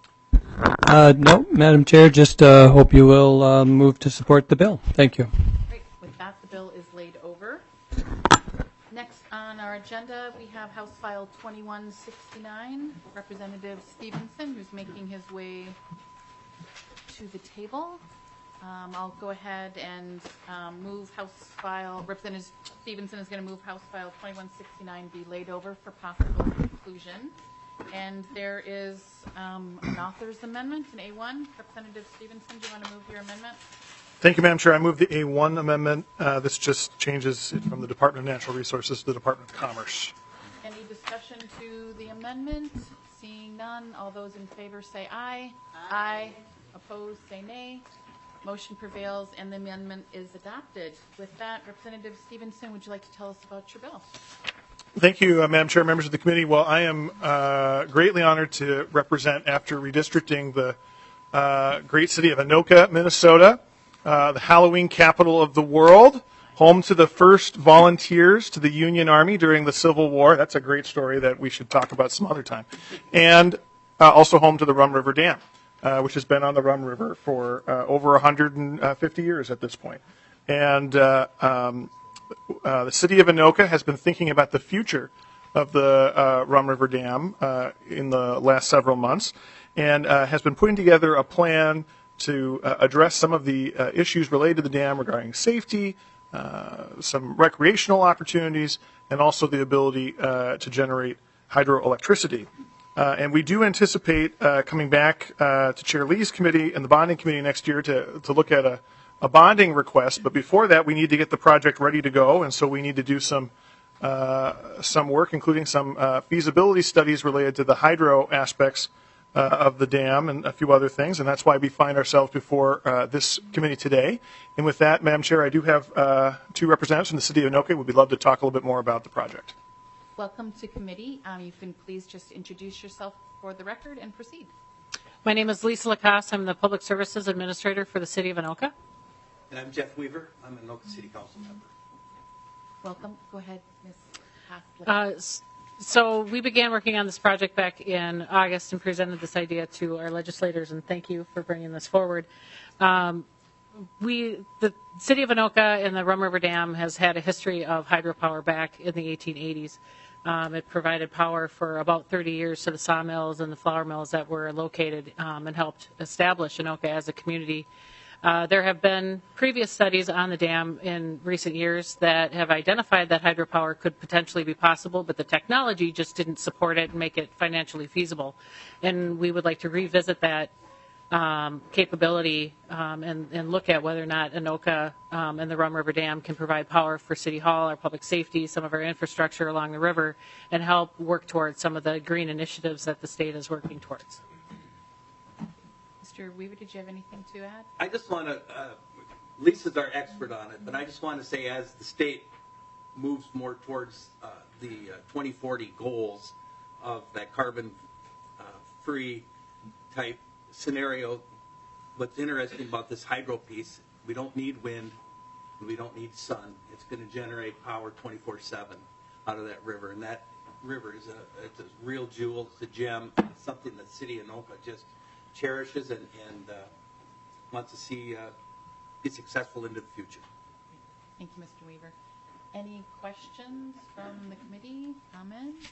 Uh, no, Madam Chair, just uh, hope you will uh, move to support the bill. Thank you.
Great. With that, the bill is laid over. Next on our agenda, we have House File twenty-one sixty-nine, Representative Stevenson, who's making his way to the table. Um, I'll go ahead and um, move House File, Representative Stevenson is going to move House File twenty-one sixty-nine be laid over for possible conclusion. And there is um, an author's amendment, an A one. Representative Stevenson, do you want to move your amendment?
Thank you, Madam Chair. I move the A one amendment. Uh, this just changes it from the Department of Natural Resources to the Department of Commerce.
Any discussion to the amendment? Seeing none, all those in favor say aye. Aye. Aye. Opposed, say nay. Motion prevails, and the amendment is adopted. With that, Representative Stevenson, would you like to tell us about your bill?
Thank you, uh, Madam Chair, members of the committee. Well, I am uh, greatly honored to represent, after redistricting, the uh, great city of Anoka, Minnesota, uh, the Halloween capital of the world, home to the first volunteers to the Union Army during the Civil War. That's a great story that we should talk about some other time. And uh, also home to the Rum River Dam, uh, which has been on the Rum River for uh, over one hundred fifty years at this point. And uh, um, uh, the city of Anoka has been thinking about the future of the uh, Rum River Dam uh, in the last several months, and uh, has been putting together a plan to uh, address some of the uh, issues related to the dam regarding safety, uh, some recreational opportunities, and also the ability uh, to generate hydroelectricity. Uh, and we do anticipate uh, coming back uh, to Chair Lee's committee and the bonding committee next year to, to look at a, a bonding request. But before that, we need to get the project ready to go, and so we need to do some uh, some work, including some uh, feasibility studies related to the hydro aspects uh, of the dam and a few other things. And that's why we find ourselves before uh, this committee today. And with that, Madam Chair, I do have uh, two representatives from the city of Anoka. We'd love to talk a little bit more about the project.
Welcome to committee. Um, you can please just introduce yourself for the record and proceed.
My name is Lisa Lacoste. I'm the Public Services Administrator for the City of Anoka.
And I'm Jeff Weaver. I'm an Anoka City Council member.
Welcome. Go ahead, Miz Haslett.
Uh, s- so we began working on this project back in August and presented this idea to our legislators, and thank you for bringing this forward. Um, we, the City of Anoka and the Rum River Dam has had a history of hydropower back in the eighteen eighties. Um, it provided power for about thirty years to the sawmills and the flour mills that were located um, and helped establish Anoka as a community. Uh, there have been previous studies on the dam in recent years that have identified that hydropower could potentially be possible, but the technology just didn't support it and make it financially feasible. And we would like to revisit that um, capability um, and, and look at whether or not Anoka um, and the Rum River Dam can provide power for City Hall, our public safety, some of our infrastructure along the river, and help work towards some of the green initiatives that the state is working towards.
Mister Weaver, did you have anything to add?
I just want to, uh, Lisa's our expert on it, but I just want to say as the state moves more towards uh, the uh, twenty forty goals of that carbon-free uh, type scenario, what's interesting about this hydro piece, we don't need wind, and we don't need sun. It's going to generate power twenty-four seven out of that river, and that river is a, it's a real jewel, it's a gem, it's something that the city of Anoka just cherishes and, and uh, wants to see uh, be successful into the future.
Thank you, Mister Weaver. Any questions from the committee? Comments?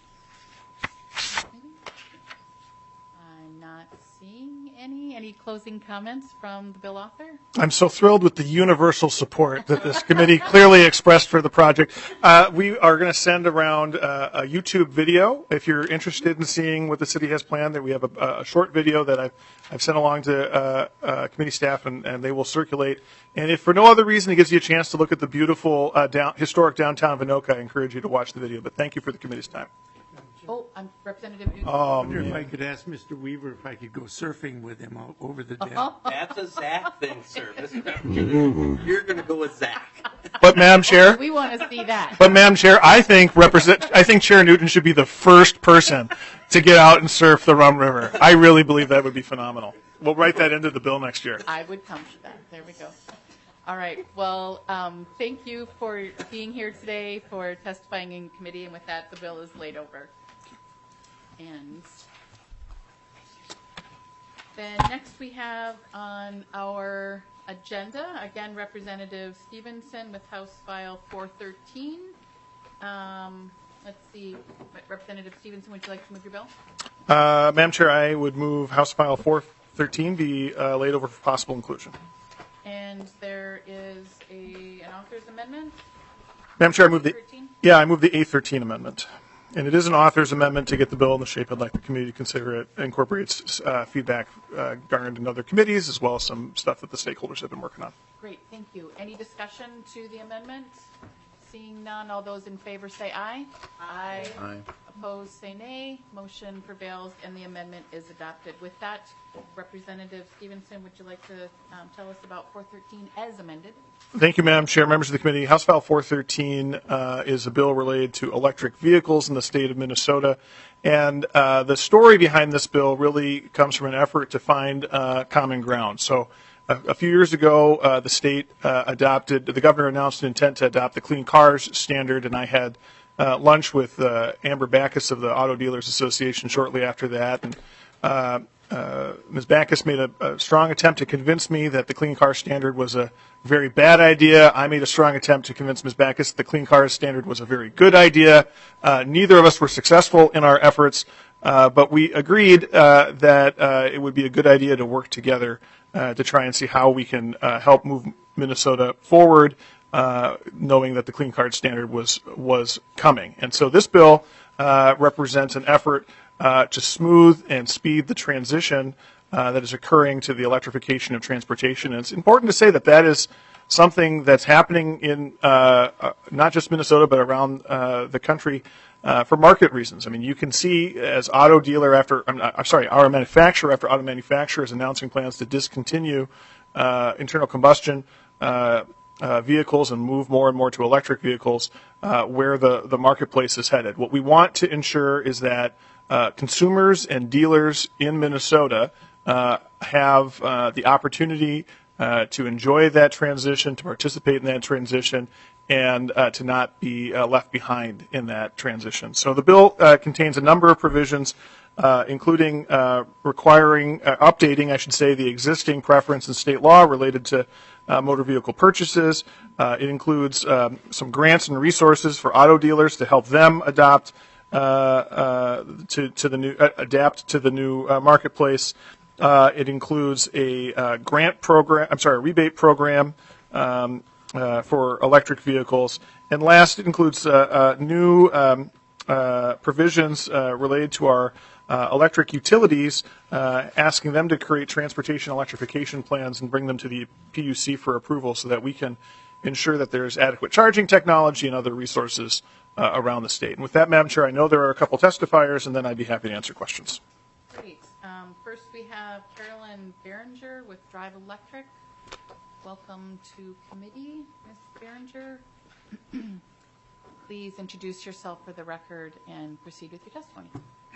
I'm not seeing any. Any closing comments from the bill author?
I'm so thrilled with the universal support that this committee clearly expressed for the project. Uh, we are going to send around uh, a YouTube video. If you're interested in seeing what the city has planned, that we have a, a short video that I've, I've sent along to uh, uh, committee staff, and, and they will circulate. And if for no other reason it gives you a chance to look at the beautiful uh, down, historic downtown Vinoka, I encourage you to watch the video. But thank you for the committee's time.
Oh, I'm Representative Newton.
Oh,
I wonder if
man.
I could ask Mister Weaver if I could go surfing with him o- over the dam.
That's a Zach thing, sir. Mister Madam You're going to go with Zach.
But, Madam Chair,
We want to see that.
But, Madam Chair, I think represent. I think Chair Newton should be the first person to get out and surf the Rum River. I really believe that would be phenomenal. We'll write that into the bill next year.
I would come to that. There we go. All right. Well, um, thank you for being here today, for testifying in committee, and with that, the bill is laid over. And then next we have on our agenda, again, Representative Stevenson with House File four thirteen. Um, let's see, Representative Stevenson, would you like to move your bill?
Uh, Madam Chair, I would move House File four thirteen be uh, laid over for possible inclusion.
And there is a, an author's amendment?
Madam Chair, I move the,
A thirteen?
yeah, I move the A thirteen amendment. And it is an author's amendment to get the bill in the shape I'd like the committee to consider it. It incorporates uh, feedback uh, garnered in other committees, as well as some stuff that the stakeholders have been working on.
Great, thank you. Any discussion to the amendment? Seeing none, all those in favor say aye. Aye.
Aye.
Opposed, say nay. Motion prevails, and the amendment is adopted. With that, Representative Stevenson, would you like to um, tell us about four thirteen as amended?
Thank you, Madam Chair, members of the committee. House File four thirteen uh, is a bill related to electric vehicles in the state of Minnesota. And uh, the story behind this bill really comes from an effort to find uh, common ground. So a, a few years ago, uh, the state uh, adopted, the governor announced an intent to adopt the Clean Cars standard, and I had uh, lunch with uh, Amber Backus of the Auto Dealers Association shortly after that. And uh, Uh, Miz Backus made a, a strong attempt to convince me that the Clean Car Standard was a very bad idea. I made a strong attempt to convince Miz Backus that the Clean Car Standard was a very good idea. Uh, neither of us were successful in our efforts, uh, but we agreed uh, that uh, it would be a good idea to work together uh, to try and see how we can uh, help move Minnesota forward, uh, knowing that the Clean Car Standard was was coming. And so this bill uh, represents an effort Uh, to smooth and speed the transition uh, that is occurring to the electrification of transportation. And it's important to say that that is something that's happening in uh, uh, not just Minnesota, but around uh, the country uh, for market reasons. I mean, you can see as auto dealer after, I'm, not, I'm sorry, auto manufacturer after auto manufacturer is announcing plans to discontinue uh, internal combustion uh, uh, vehicles and move more and more to electric vehicles, uh, where the, the marketplace is headed. What we want to ensure is that Uh, consumers and dealers in Minnesota uh, have uh, the opportunity uh, to enjoy that transition, to participate in that transition, and uh, to not be uh, left behind in that transition. So the bill uh, contains a number of provisions, uh, including uh, requiring, uh, updating, I should say, the existing preference in state law related to uh, motor vehicle purchases. Uh, it includes um, some grants and resources for auto dealers to help them adopt Uh, uh, to, to the new, uh, adapt to the new uh, marketplace. Uh, it includes a uh, grant program, I'm sorry, a rebate program um, uh, for electric vehicles. And last, it includes uh, uh, new um, uh, provisions uh, related to our uh, electric utilities, uh, asking them to create transportation electrification plans and bring them to the P U C for approval so that we can ensure that there's adequate charging technology and other resources Uh, around the state. And with that, Madam Chair, I know there are a couple testifiers, and then I'd be happy to answer questions.
Great. Um, first, we have Carolyn Behringer with Drive Electric. Welcome to committee, Miz Behringer. Please introduce yourself for the record and proceed with your testimony.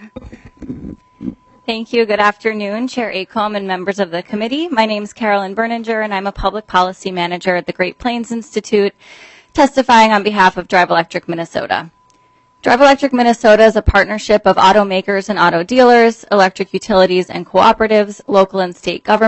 Thank you. Good afternoon, Chair Acomb and members of the committee. My name is Carolyn Behringer, and I'm a public policy manager at the Great Plains Institute, testifying on behalf of Drive Electric Minnesota. Drive Electric Minnesota is a partnership of automakers and auto dealers, electric utilities and cooperatives, local and state government,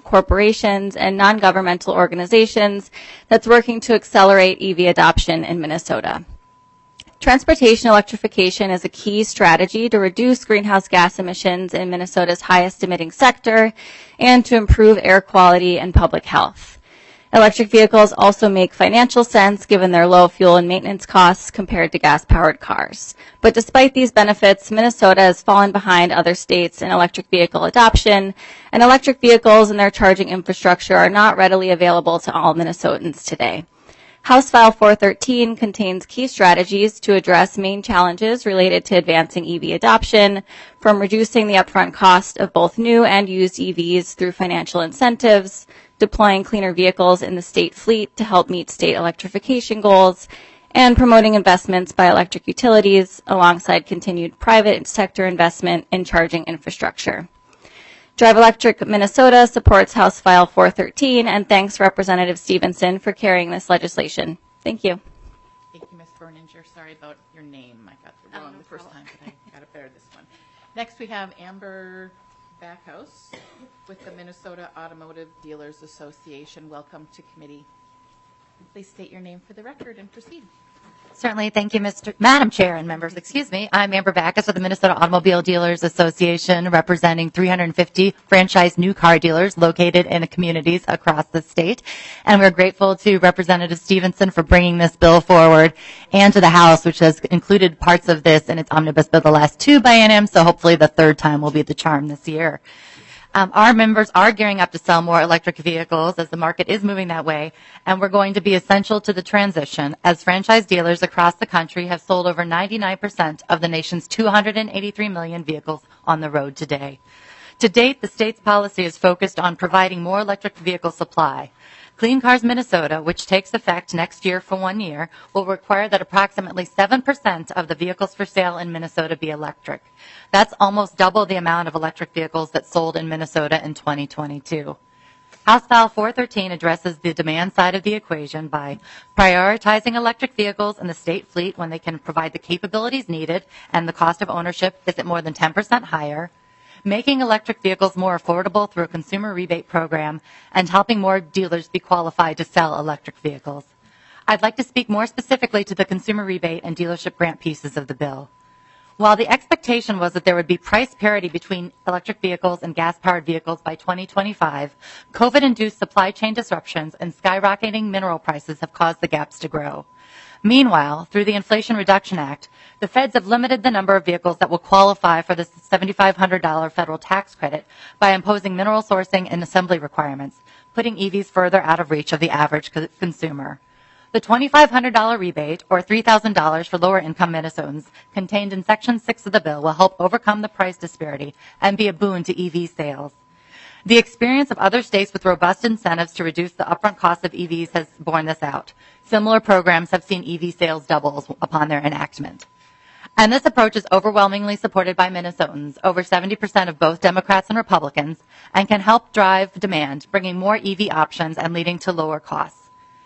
corporations, and non-governmental organizations that's working to accelerate E V adoption in Minnesota. Transportation electrification is a key strategy to reduce greenhouse gas emissions in Minnesota's highest emitting sector and to improve air quality and public health. Electric vehicles also make financial sense given their low fuel and maintenance costs compared to gas-powered cars. But despite these benefits, Minnesota has fallen behind other states in electric vehicle adoption, and electric vehicles and their charging infrastructure are not readily available to all Minnesotans today. House File four thirteen contains key strategies to address main challenges related to advancing E V adoption, from reducing the upfront cost of both new and used E Vs through financial incentives, deploying cleaner vehicles in the state fleet to help meet state electrification goals, and promoting investments by electric utilities alongside continued private sector investment in charging infrastructure. Drive Electric Minnesota supports House File four thirteen and thanks Representative Stevenson for carrying this legislation. Thank you.
Thank you, Miz Berninger. Sorry about your name. I got it wrong the first time, but I got it better this one. Next, we have Amber Backhouse with the Minnesota Automotive Dealers Association. Welcome to committee. Please state your name for the record and proceed.
Certainly. Thank you, Mister Madam Chair and members. Excuse me. I'm Amber Backus with the Minnesota Automobile Dealers Association, representing three hundred fifty franchise new car dealers located in communities across the state. And we're grateful to Representative Stevenson for bringing this bill forward and to the House, which has included parts of this in its omnibus bill the last two bienniums. So hopefully the third time will be the charm this year. Um, our members are gearing up to sell more electric vehicles as the market is moving that way, and we're going to be essential to the transition as franchise dealers across the country have sold over ninety-nine percent of the nation's two hundred eighty-three million vehicles on the road today. To date, the state's policy is focused on providing more electric vehicle supply. Clean Cars Minnesota, which takes effect next year for one year, will require that approximately seven percent of the vehicles for sale in Minnesota be electric. That's almost double the amount of electric vehicles that sold in Minnesota in twenty twenty-two. House File four thirteen addresses the demand side of the equation by prioritizing electric vehicles in the state fleet when they can provide the capabilities needed and the cost of ownership isn't more than ten percent higher, making electric vehicles more affordable through a consumer rebate program, and helping more dealers be qualified to sell electric vehicles. I'd like to speak more specifically to the consumer rebate and dealership grant pieces of the bill. While the expectation was that there would be price parity between electric vehicles and gas-powered vehicles by twenty twenty-five, COVID-induced supply chain disruptions and skyrocketing mineral prices have caused the gaps to grow. Meanwhile, through the Inflation Reduction Act, the feds have limited the number of vehicles that will qualify for the seven thousand five hundred dollars federal tax credit by imposing mineral sourcing and assembly requirements, putting E Vs further out of reach of the average co- consumer. The two thousand five hundred dollars rebate, or three thousand dollars for lower-income Minnesotans, contained in Section six of the bill will help overcome the price disparity and be a boon to E V sales. The experience of other states with robust incentives to reduce the upfront cost of E Vs has borne this out. Similar programs have seen E V sales double upon their enactment. And this approach is overwhelmingly supported by Minnesotans, over seventy percent of both Democrats and Republicans, and can help drive demand, bringing more E V options and leading to lower costs.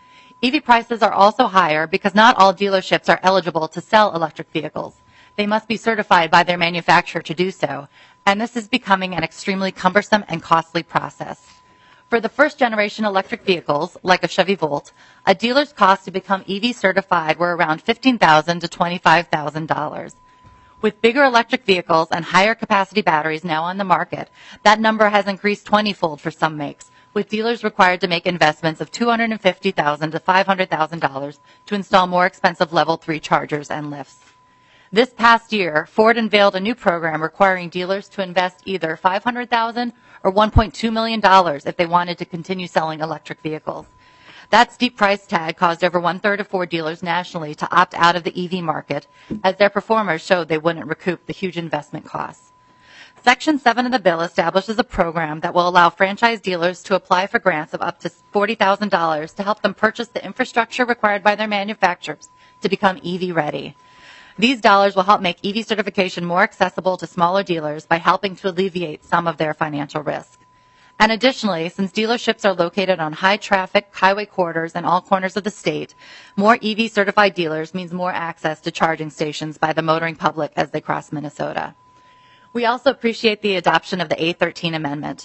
E V prices are also higher because not all dealerships are eligible to sell electric vehicles. They must be certified by their manufacturer to do so, and this is becoming an extremely cumbersome and costly process. For the first-generation electric vehicles, like a Chevy Volt, a dealer's cost to become E V certified were around fifteen thousand dollars to twenty-five thousand dollars. With bigger electric vehicles and higher capacity batteries now on the market, that number has increased twenty-fold for some makes, with dealers required to make investments of two hundred fifty thousand dollars to five hundred thousand dollars to install more expensive level three chargers and lifts. This past year, Ford unveiled a new program requiring dealers to invest either five hundred thousand dollars or one point two million dollars if they wanted to continue selling electric vehicles. That steep price tag caused over one-third of Ford dealers nationally to opt out of the E V market, as their performers showed they wouldn't recoup the huge investment costs. Section seven of the bill establishes a program that will allow franchise dealers to apply for grants of up to forty thousand dollars to help them purchase the infrastructure required by their manufacturers to become E V ready. These dollars will help make E V certification more accessible to smaller dealers by helping to alleviate some of their financial risk. And additionally, since dealerships are located on high-traffic highway corridors in all corners of the state, more E V-certified dealers means more access to charging stations by the motoring public as they cross Minnesota. We also appreciate the adoption of the A thirteen amendment.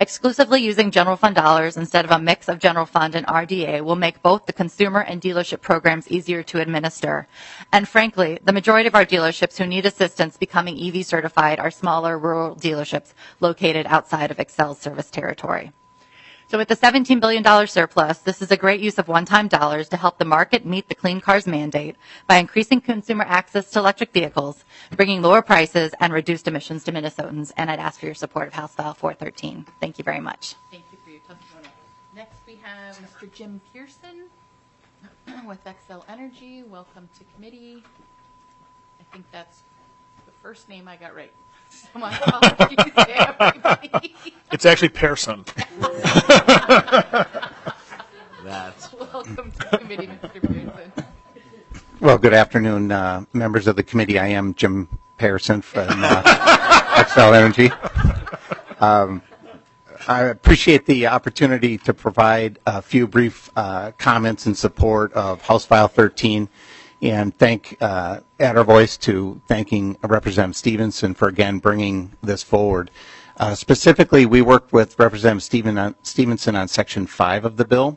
Exclusively using general fund dollars instead of a mix of general fund and R D A will make both the consumer and dealership programs easier to administer. And frankly, the majority of our dealerships who need assistance becoming E V certified are smaller rural dealerships located outside of Excel's service territory. So with the seventeen billion dollars surplus, this is a great use of one-time dollars to help the market meet the Clean Cars mandate by increasing consumer access to electric vehicles, bringing lower prices and reduced emissions to Minnesotans. And I'd ask for your support of House File four thirteen. Thank you very much.
Thank you for your testimony. Next, we have Mister Jim Pearson with Xcel Energy. Welcome to committee. I think that's the first name I got right. So my apologies to everybody.
It's actually Pearson.
That's
Welcome to committee, Mister Pearson.
Well, good afternoon, uh, members of the committee. I am Jim Pearson from uh, Xcel Energy. Um, I appreciate the opportunity to provide a few brief uh, comments in support of House File thirteen, and thank uh, add our voice to thanking Representative Stevenson for again bringing this forward. Uh, specifically, we worked with Representative Steven, uh, Stevenson on Section five of the bill,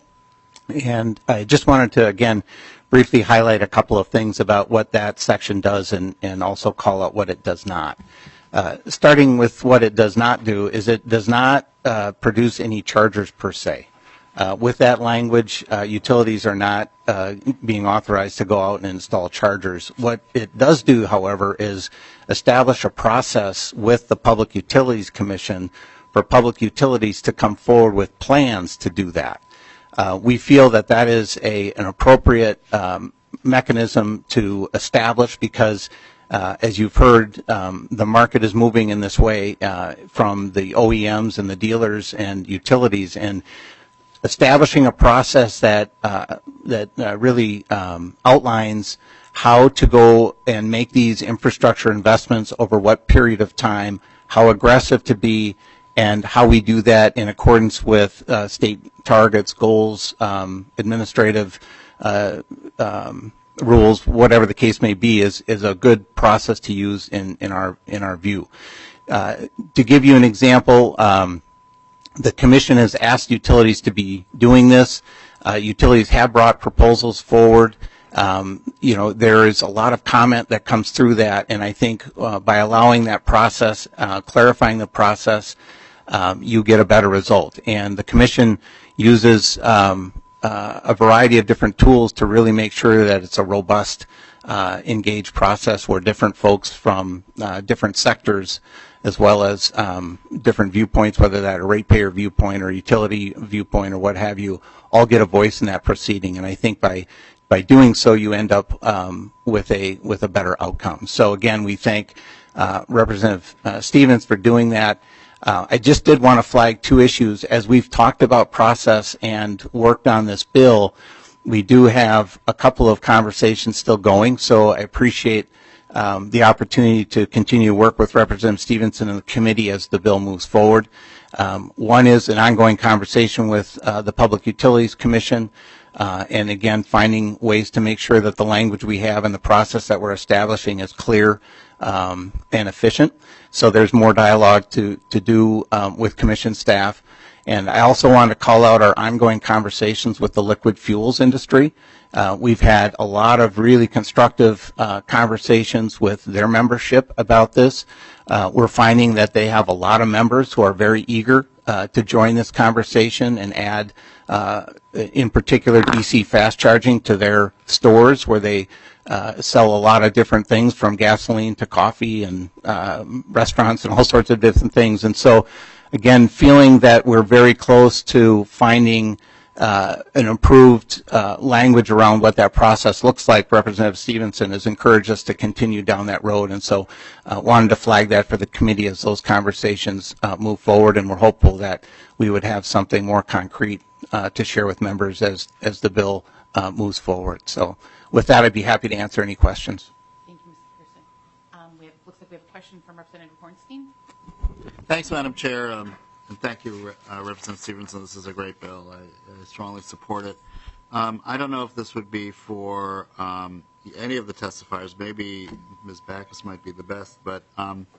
and I just wanted to again briefly highlight a couple of things about what that section does and, and also call out what it does not. Uh, starting with what it does not do is it does not uh, produce any chargers per se. Uh, with that language, uh, utilities are not uh, being authorized to go out and install chargers. What it does do, however, is establish a process with the Public Utilities Commission for public utilities to come forward with plans to do that. Uh, we feel that that is a, an appropriate um, mechanism to establish because Uh, as you've heard, um, the market is moving in this way uh, from the O E Ms and the dealers and utilities, and establishing a process that uh, that uh, really um, outlines how to go and make these infrastructure investments over what period of time, how aggressive to be, and how we do that in accordance with uh, state targets, goals, um, administrative uh, um, rules, whatever the case may be, is is a good process to use in in our in our view. Uh, to give you an example, um, the commission has asked utilities to be doing this. Uh, utilities have brought proposals forward. Um, you know, there is a lot of comment that comes through that, and I think uh, by allowing that process, uh, clarifying the process, um, you get a better result. And the commission uses um, Uh, a variety of different tools to really make sure that it's a robust, uh, engaged process where different folks from uh, different sectors, as well as um, different viewpoints, whether that a ratepayer viewpoint or utility viewpoint or what have you, all get a voice in that proceeding. And I think by by doing so, you end up um, with a with a better outcome. So again, we thank uh, Representative uh, Stevens for doing that. Uh, I just did want to flag two issues. As we've talked about process and worked on this bill, we do have a couple of conversations still going, so I appreciate um, the opportunity to continue to work with Representative Stevenson and the committee as the bill moves forward. Um, one is an ongoing conversation with uh, the Public Utilities Commission, uh, and again, finding ways to make sure that the language we have and the process that we're establishing is clear um, and efficient. So there's more dialogue to, to do um, with commission staff. And I also want to call out our ongoing conversations with the liquid fuels industry. Uh, we've had a lot of really constructive uh, conversations with their membership about this. Uh, we're finding that they have a lot of members who are very eager uh, to join this conversation and add, uh, in particular, D C fast charging to their stores where they Uh, sell a lot of different things from gasoline to coffee and uh, restaurants and all sorts of different things. And so, again, feeling that we're very close to finding uh, an improved uh, language around what that process looks like, Representative Stevenson has encouraged us to continue down that road. And so uh, wanted to flag that for the committee as those conversations uh, move forward, and we're hopeful that we would have something more concrete uh, to share with members as, as the bill uh, moves forward. So. With that, I'd be happy to answer any questions.
Thank you, Mister Pearson. Um, we have, looks like we have a question from Representative Hornstein.
Thanks, Madam Chair, um, and thank you, uh, Representative Stevenson. This is a great bill. I, I strongly support it. Um, I don't know if this would be for um, any of the testifiers. Maybe Miz Backus might be the best, but um,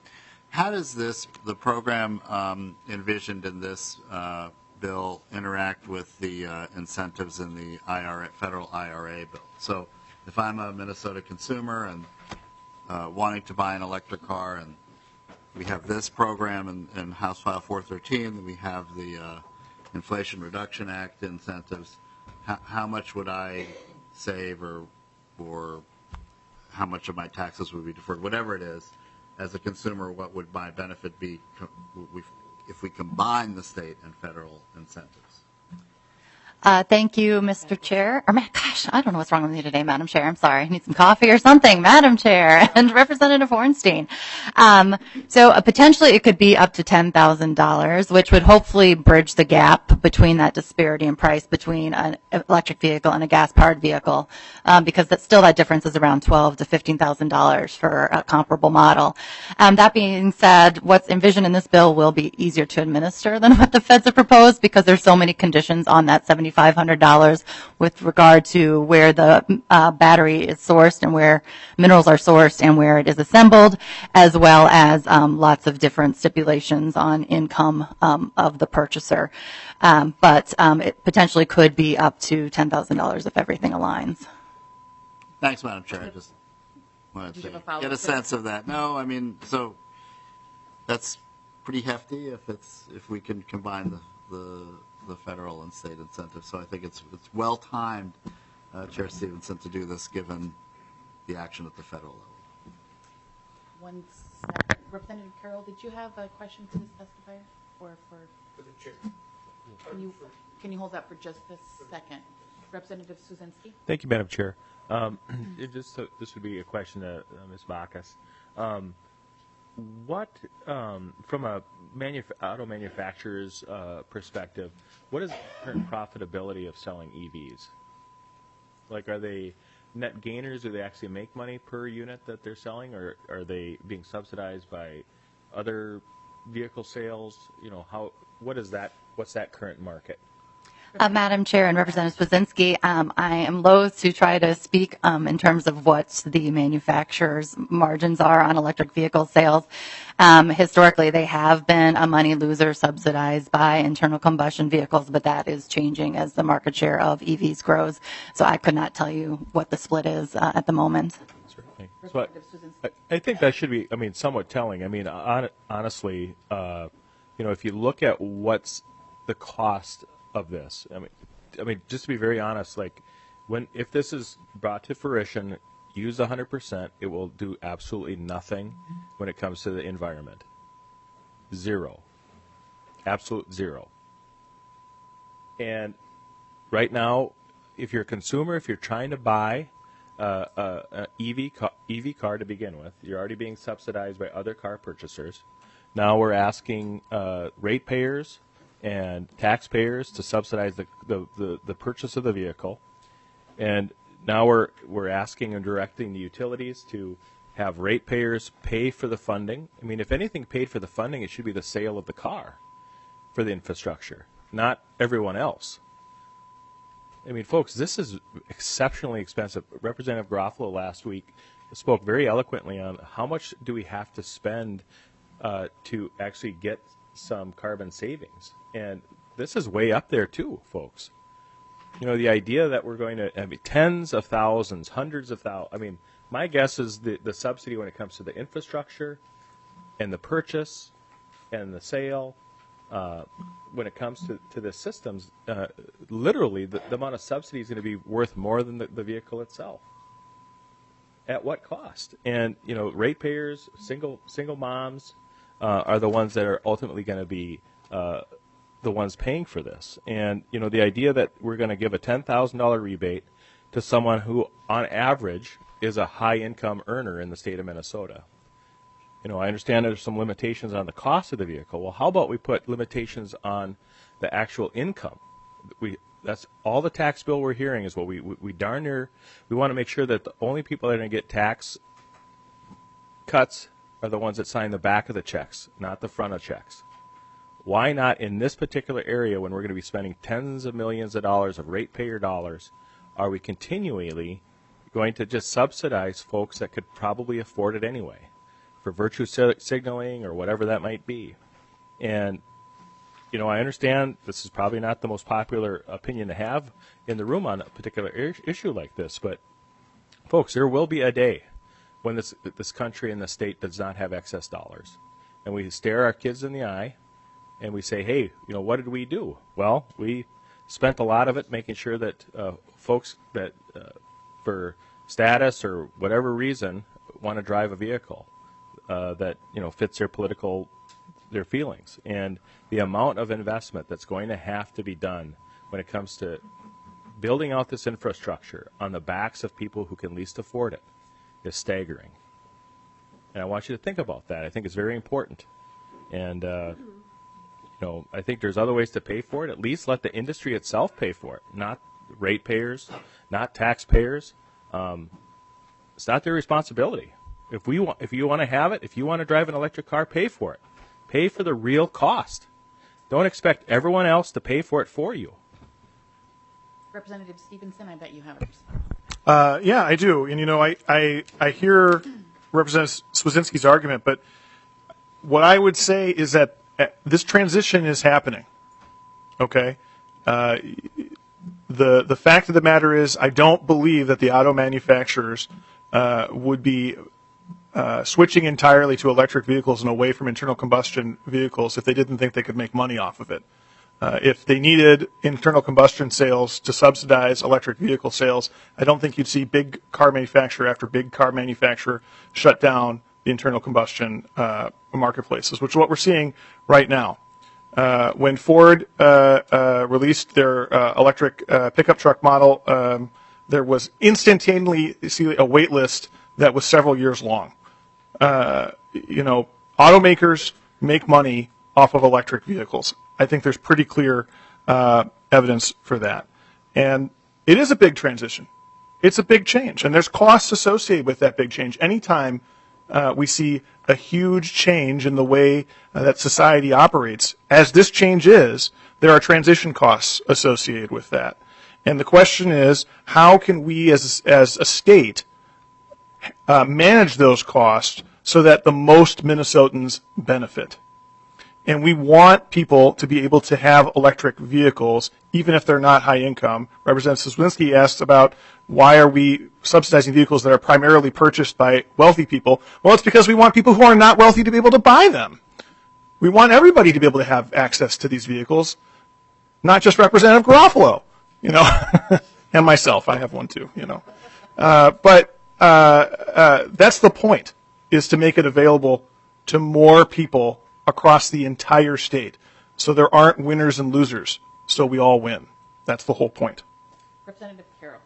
how does this, the program um, envisioned in this uh, bill interact with the uh, incentives in the I R A, federal I R A bill? So if I'm a Minnesota consumer and uh, wanting to buy an electric car, and we have this program in, in House File four thirteen, and we have the uh, Inflation Reduction Act incentives, how, how much would I save, or, or how much of my taxes would be deferred, whatever it is, as a consumer, what would my benefit be if we combine the state and federal incentives?
Uh, thank you, Mister Chair. Or, gosh, I don't know what's wrong with me today, Madam Chair. I'm sorry. I need some coffee or something, Madam Chair and Representative Hornstein. Um, so uh, potentially it could be up to ten thousand dollars, which would hopefully bridge the gap between that disparity in price between an electric vehicle and a gas-powered vehicle, um, because that still that difference is around twelve thousand to fifteen thousand dollars for a comparable model. Um, that being said, what's envisioned in this bill will be easier to administer than what the feds have proposed, because there's so many conditions on that seventy five hundred dollars with regard to where the uh, battery is sourced and where minerals are sourced and where it is assembled, as well as um, lots of different stipulations on income um, of the purchaser. Um, but um, it potentially could be up to ten thousand dollars if everything aligns.
Thanks, Madam Chair. I just wanted to get a sense of that. No, I mean, so that's pretty hefty if it's if we can combine the the the federal and state incentives. So I think it's it's well timed, uh, Chair Stevenson, to do this given the action at the federal level.
One second. Representative Carroll, did you have a question to this testifier, or for? For the chair. Can you can you hold that for just a second, Representative Suzinski?
Thank you, Madam Chair. Um, it just uh, this would be a question to uh, Miz Bacchus. Um, What, um, from a manuf- auto manufacturer's uh, perspective, what is the current profitability of selling E Vs? Like, are they net gainers? Do they actually make money per unit that they're selling, or are they being subsidized by other vehicle sales? You know, how? What is that? What's that current market?
Uh, Madam Chair and Representative Swazinski, um, I am loath to try to speak um, in terms of what the manufacturer's margins are on electric vehicle sales. Um, historically, they have been a money loser subsidized by internal combustion vehicles, but that is changing as the market share of E Vs grows. So I could not tell you what the split is uh, at the moment.
Certainly. So I, I think that should be, I mean, somewhat telling. I mean, on, honestly, uh, you know, if you look at what's the cost of this, I mean, I mean, just to be very honest, like, when if this is brought to fruition, used one hundred percent, it will do absolutely nothing when it comes to the environment. Zero. Absolute zero. And right now, if you're a consumer, if you're trying to buy uh, a, a E V car, E V car to begin with, you're already being subsidized by other car purchasers. Now we're asking uh, ratepayers and taxpayers to subsidize the, the, the, the purchase of the vehicle. And now we're we're asking and directing the utilities to have ratepayers pay for the funding. I mean, if anything paid for the funding, it should be the sale of the car for the infrastructure, not everyone else. I mean, folks, this is exceptionally expensive. Representative Garofalo last week spoke very eloquently on how much do we have to spend uh, to actually get some carbon savings. And this is way up there too, folks. You know, the idea that we're going to have tens of thousands, hundreds of thousands. I mean, my guess is the, the subsidy when it comes to the infrastructure and the purchase and the sale, uh, when it comes to, to the systems, uh, literally the, the amount of subsidy is going to be worth more than the, the vehicle itself. At what cost? And, you know, ratepayers, single, single moms, Uh, are the ones that are ultimately going to be uh, the ones paying for this. And, you know, the idea that we're going to give a ten thousand dollars rebate to someone who, on average, is a high-income earner in the state of Minnesota. You know, I understand there's some limitations on the cost of the vehicle. Well, how about we put limitations on the actual income? We That's all the tax bill we're hearing is what we, we, we darn near, we want to make sure that the only people that are going to get tax cuts are the ones that sign the back of the checks, not the front of checks. Why not in this particular area, when we're going to be spending tens of millions of dollars of ratepayer dollars, are we continually going to just subsidize folks that could probably afford it anyway? for virtue si- signaling or whatever that might be. And, you know, I understand this is probably not the most popular opinion to have in the room on a particular is- issue like this, but folks, there will be a day when this this country and the state does not have excess dollars. And we stare our kids in the eye and we say, hey, you know, what did we do? Well, we spent a lot of it making sure that uh, folks that uh, for status or whatever reason want to drive a vehicle uh, that, you know, fits their political, their feelings. And the amount of investment that's going to have to be done when it comes to building out this infrastructure on the backs of people who can least afford it is staggering. And I want you to think about that. I think it's very important. And, uh, you know, I think there's other ways to pay for it. At least let the industry itself pay for it, not ratepayers, not taxpayers. Um, it's not their responsibility. If we want, if you want to have it, if you want to drive an electric car, pay for it. Pay for the real cost. Don't expect everyone else to pay for it for you.
Representative Stevenson, I bet you have a response.
Uh, yeah, I do. And, you know, I, I, I hear Representative Swedzinski's argument, but what I would say is that this transition is happening. Okay? Uh, the, the fact of the matter is I don't believe that the auto manufacturers uh, would be uh, switching entirely to electric vehicles and away from internal combustion vehicles if they didn't think they could make money off of it. Uh, if they needed internal combustion sales to subsidize electric vehicle sales, I don't think you'd see big car manufacturer after big car manufacturer shut down the internal combustion uh, marketplaces, which is what we're seeing right now. Uh, when Ford uh, uh, released their uh, electric uh, pickup truck model, um, there was instantaneously a wait list that was several years long. Uh, you know, automakers make money off of electric vehicles. I think there's pretty clear uh, evidence for that. And it is a big transition. It's a big change. And there's costs associated with that big change. Anytime uh, we see a huge change in the way uh, that society operates, as this change is, there are transition costs associated with that. And the question is, how can we as, as a state uh, manage those costs so that the most Minnesotans benefit? And we want people to be able to have electric vehicles, even if they're not high income. Representative Swedzinski asked about why are we subsidizing vehicles that are primarily purchased by wealthy people? Well, it's because we want people who are not wealthy to be able to buy them. We want everybody to be able to have access to these vehicles, not just Representative Garofalo, you know, and myself. I have one too, you know. Uh, but uh, uh, that's the point, is to make it available to more people across the entire state. So there aren't winners and losers, so we all win. That's the whole point.
Representative Carroll.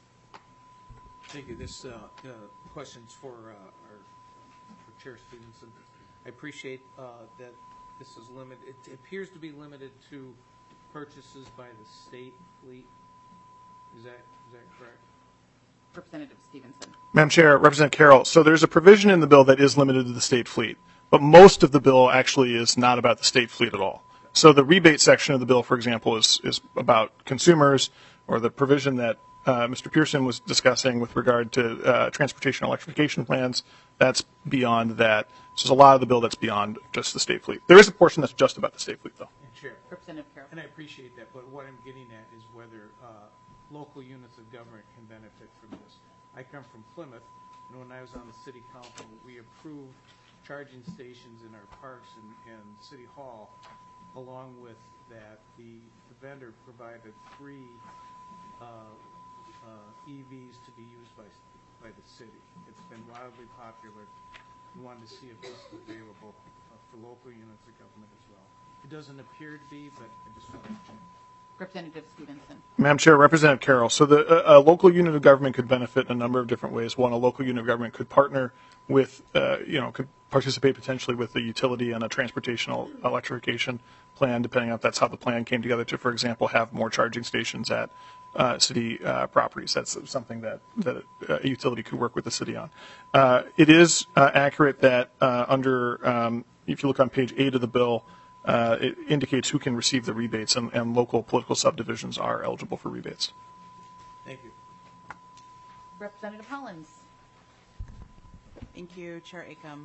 Thank you. This uh, uh, question's for, uh, our, for Chair Stevenson. I appreciate uh, that this is limited. It appears to be limited to purchases by the state fleet. Is that is that correct?
Representative Stevenson.
Madam Chair, Representative Carroll, so there's a provision in the bill that is limited to the state fleet. But most of the bill actually is not about the state fleet at all. So the rebate section of the bill, for example, is, is about consumers, or the provision that uh, Mister Pearson was discussing with regard to uh, transportation electrification plans, that's beyond that. So there's a lot of the bill that's beyond just the state fleet. There is a portion that's just about the state fleet, though.
And Chair,
Representative Carroll.
and I appreciate that, but what I'm getting at is whether uh, local units of government can benefit from this. I come from Plymouth, and when I was on the city council, we approved charging stations in our parks and, and City Hall. Along with that, the, the vendor provided free uh, uh, E Vs to be used by by the city. It's been wildly popular. We wanted to see if this is available uh, for local units of government as well. It doesn't appear to be, but I just wanted to check.
Representative Stevenson.
Madam Chair, Representative Carroll. So the uh, a local unit of government could benefit in a number of different ways. One, a local unit of government could partner with, uh, you know, could participate potentially with the utility and a transportation electrification plan, depending on if that's how the plan came together to, for example, have more charging stations at uh, city uh, properties. That's something that, that a utility could work with the city on. Uh, it is uh, accurate that uh, under, um, if you look on page eight of the bill, Uh, it indicates who can receive the rebates, and, and local political subdivisions are eligible for rebates.
Thank you.
Representative Hollins.
Thank you, Chair Acom.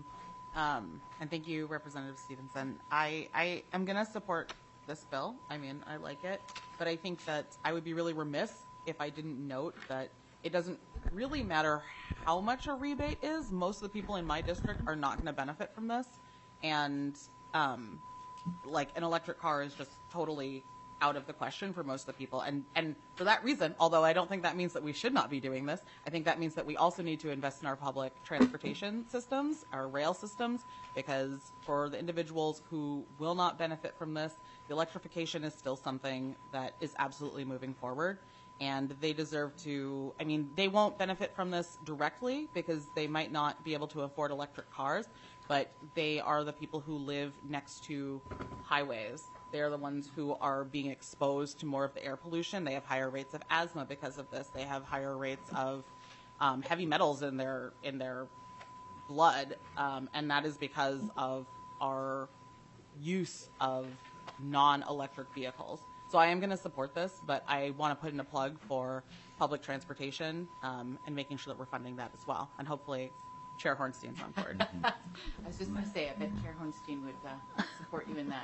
Um, and thank you, Representative Stevenson. I, I am going to support this bill. I mean, I like it. But I think that I would be really remiss if I didn't note that it doesn't really matter how much a rebate is. Most of the people in my district are not going to benefit from this. And um, like an electric car is just totally out of the question for most of the people. And, and for that reason, although I don't think that means that we should not be doing this, I think that means that we also need to invest in our public transportation systems, our rail systems, because for the individuals who will not benefit from this, the electrification is still something that is absolutely moving forward. And they deserve to, I mean, they won't benefit from this directly because they might not be able to afford electric cars, but they are the people who live next to highways. They're the ones who are being exposed to more of the air pollution. They have higher rates of asthma because of this. They have higher rates of um, heavy metals in their in their blood, um, and that is because of our use of non-electric vehicles. So I am going to support this, but I want to put in a plug for public transportation um, and making sure that we're funding that as well. And hopefully Chair Hornstein's on board.
I was just going to say, I bet Chair Hornstein would uh, support you in that.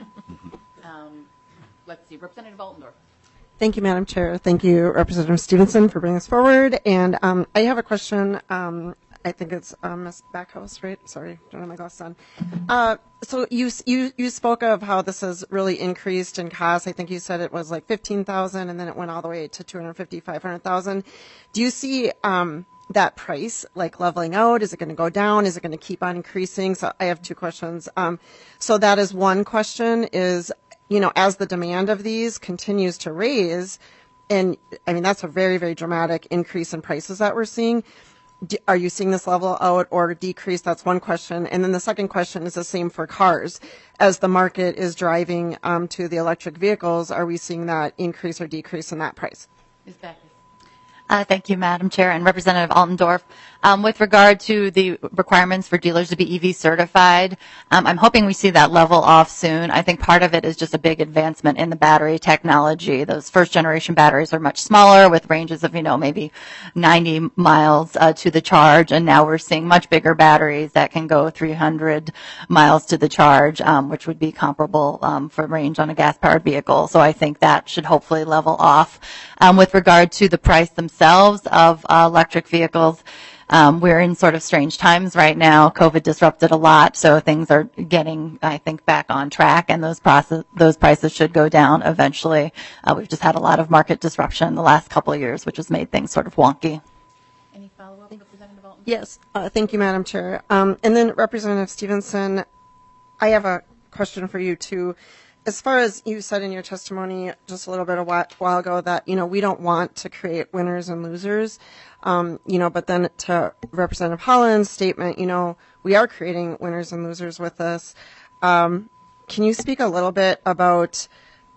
Um, let's see, Representative Altendorf.
Thank you, Madam Chair. Thank you, Representative Stevenson, for bringing this forward. And um, I have a question. Um, I think it's um, Miz Backhouse, right? Sorry, don't have my glasses on. Uh, so you you you spoke of how this has really increased in cost. I think you said it was like fifteen thousand, and then it went all the way to two hundred fifty, five hundred thousand. Do you see um, that price like leveling out? Is it going to go down? Is it going to keep on increasing? So I have two questions. Um, so that is one question. Is you know as the demand of these continues to raise, and I mean that's a very very dramatic increase in prices that we're seeing. Are you seeing this level out or decrease? That's one question. And then the second question is the same for cars. As the market is driving um, to the electric vehicles, are we seeing that increase or decrease in that price?
Miz Backus.
Uh, thank you, Madam Chair and Representative Altendorf. Um, with regard to the requirements for dealers to be E V certified, um, I'm hoping we see that level off soon. I think part of it is just a big advancement in the battery technology. Those first generation batteries are much smaller with ranges of, you know, maybe ninety miles uh, to the charge, and now we're seeing much bigger batteries that can go three hundred miles to the charge, um, which would be comparable um, for range on a gas-powered vehicle. So I think that should hopefully level off. Um, with regard to the price themselves of uh, electric vehicles, Um, we're in sort of strange times right now. COVID disrupted a lot, so things are getting, I think, back on track, and those process, those prices should go down eventually. Uh, we've just had a lot of market disruption in the last couple of years, which has made things sort of wonky.
Any follow-up, Representative Alton?
Yes, uh, thank you, Madam Chair. Um, and then Representative Stevenson, I have a question for you too. As far as you said in your testimony just a little bit a while, while ago that, you know, we don't want to create winners and losers, um, you know, but then to Representative Holland's statement, you know, we are creating winners and losers with this. Um, can you speak a little bit about,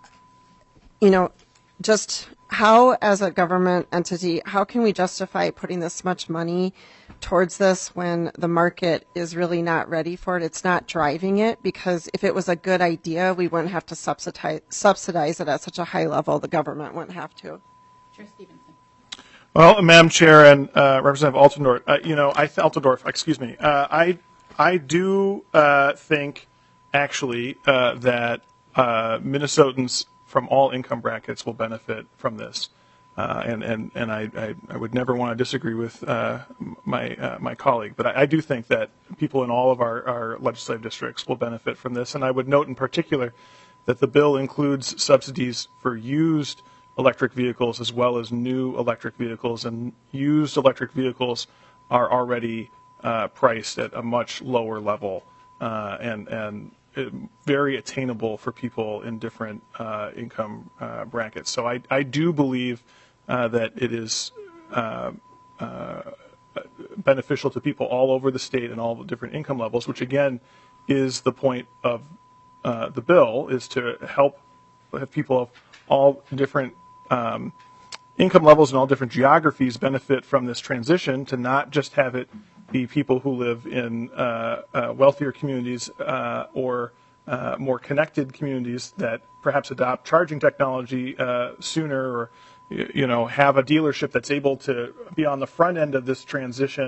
you know, just how, as a government entity, how can we justify putting this much money towards this when the market is really not ready for it? It's not driving it, because if it was a good idea, we wouldn't have to subsidize, subsidize it at such a high level. The government wouldn't have to.
Chair Stevenson.
Well, Madam Chair and uh, Representative Altendorf, uh, you know, I th- Altendorf, excuse me, uh, I I do uh, think actually uh, that uh, Minnesotans from all income brackets will benefit from this. Uh, and and, and I, I, I would never want to disagree with uh, my uh, my colleague, but I, I do think that people in all of our, our legislative districts will benefit from this. And I would note in particular that the bill includes subsidies for used electric vehicles as well as new electric vehicles, and used electric vehicles are already uh, priced at a much lower level uh, and and very attainable for people in different uh, income uh, brackets. So I, I do believe uh, that it is uh, uh, beneficial to people all over the state and all the different income levels, which again is the point of uh, the bill, is to help have people of all different um, income levels and all different geographies benefit from this transition, to not just have it be people who live in uh, uh, wealthier communities uh, or uh, more connected communities that perhaps adopt charging technology uh, sooner, or you know have a dealership that's able to be on the front end of this transition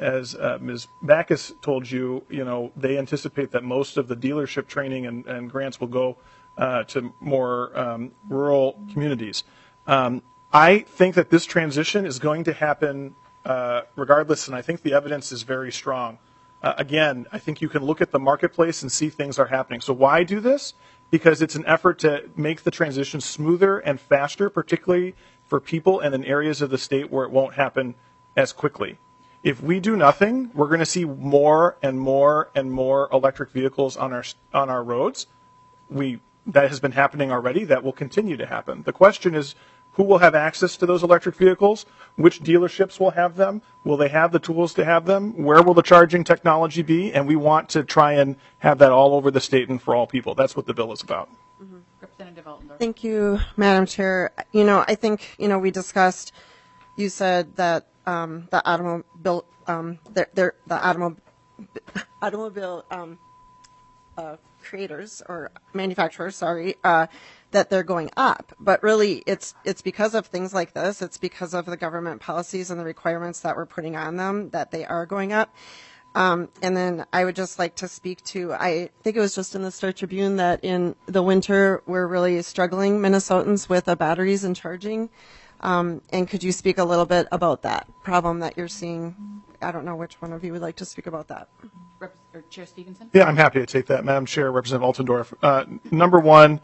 as uh, Miz Backus told you, you know, they anticipate that most of the dealership training and, and grants will go uh, to more um, rural communities. Um, I think that this transition is going to happen uh, regardless, and I think the evidence is very strong. Uh, again, I think you can look at the marketplace and see things are happening. So why do this? Because it's an effort to make the transition smoother and faster, particularly for people and in areas of the state where it won't happen as quickly. If we do nothing, we're going to see more and more and more electric vehicles on our on our roads. We that has been happening already. That will continue to happen. The question is, who will have access to those electric vehicles? Which dealerships will have them? Will they have the tools to have them? Where will the charging technology be? And we want to try and have that all over the state and for all people. That's what the bill is about.
Mm-hmm. Representative Altendorf.
Thank you, Madam Chair. You know, I think, you know, we discussed, you said that um, the automobile, um, they're, they're, the automobile, automobile um, uh, creators or manufacturers, sorry, uh, that they're going up. But really, it's it's because of things like this. It's because of the government policies and the requirements that we're putting on them that they are going up. Um, and then I would just like to speak to, I think it was just in the Star Tribune that in the winter we're really struggling, Minnesotans, with uh, batteries and charging. Um, and could you speak a little bit about that problem that you're seeing? I don't know which one of you would like to speak about that.
Rep- or Chair Stevenson?
Yeah, I'm happy to take that, Madam Chair, Representative Altendorf. Uh, number one,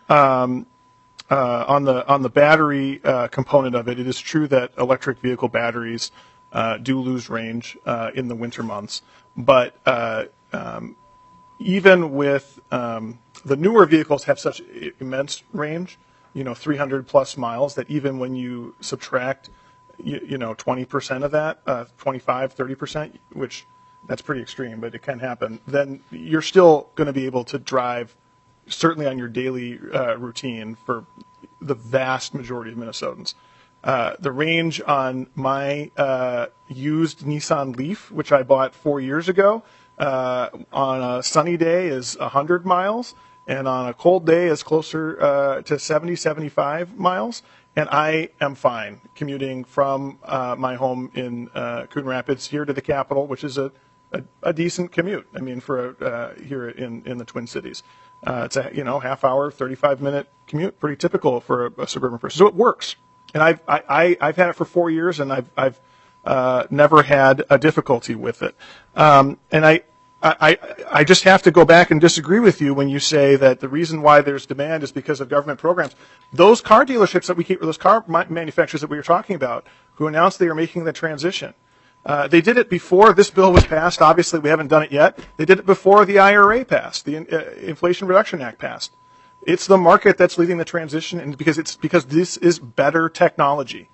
um, uh, on the on the battery uh, component of it, it is true that electric vehicle batteries uh, do lose range uh, in the winter months. But uh, um, even with um, the newer vehicles have such immense range, you know, three hundred plus miles, that even when you subtract, you, you know, twenty percent of that, uh, twenty-five, thirty percent, which that's pretty extreme, but it can happen, then you're still going to be able to drive, certainly on your daily uh, routine, for the vast majority of Minnesotans. Uh, the range on my uh, used Nissan Leaf, which I bought four years ago, uh, on a sunny day is one hundred miles, and on a cold day is closer uh, to seventy, seventy-five miles. And I am fine commuting from uh, my home in uh, Coon Rapids here to the Capitol, which is a, a, a decent commute. I mean, for uh, here in, in the Twin Cities. Uh, it's a, you know, half hour, thirty-five minute commute, pretty typical for a, a suburban person. So it works. And I've, I, I, I've had it for four years, and I've, I've uh, never had a difficulty with it. Um, and I, I, I just have to go back and disagree with you when you say that the reason why there's demand is because of government programs. Those car dealerships that we keep, those car manufacturers that we were talking about, who announced they are making the transition, uh, they did it before this bill was passed. Obviously, we haven't done it yet. They did it before the I R A passed, the uh, Inflation Reduction Act passed. It's the market that's leading the transition, and because it's because this is better technology.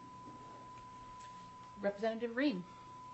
Representative Ream.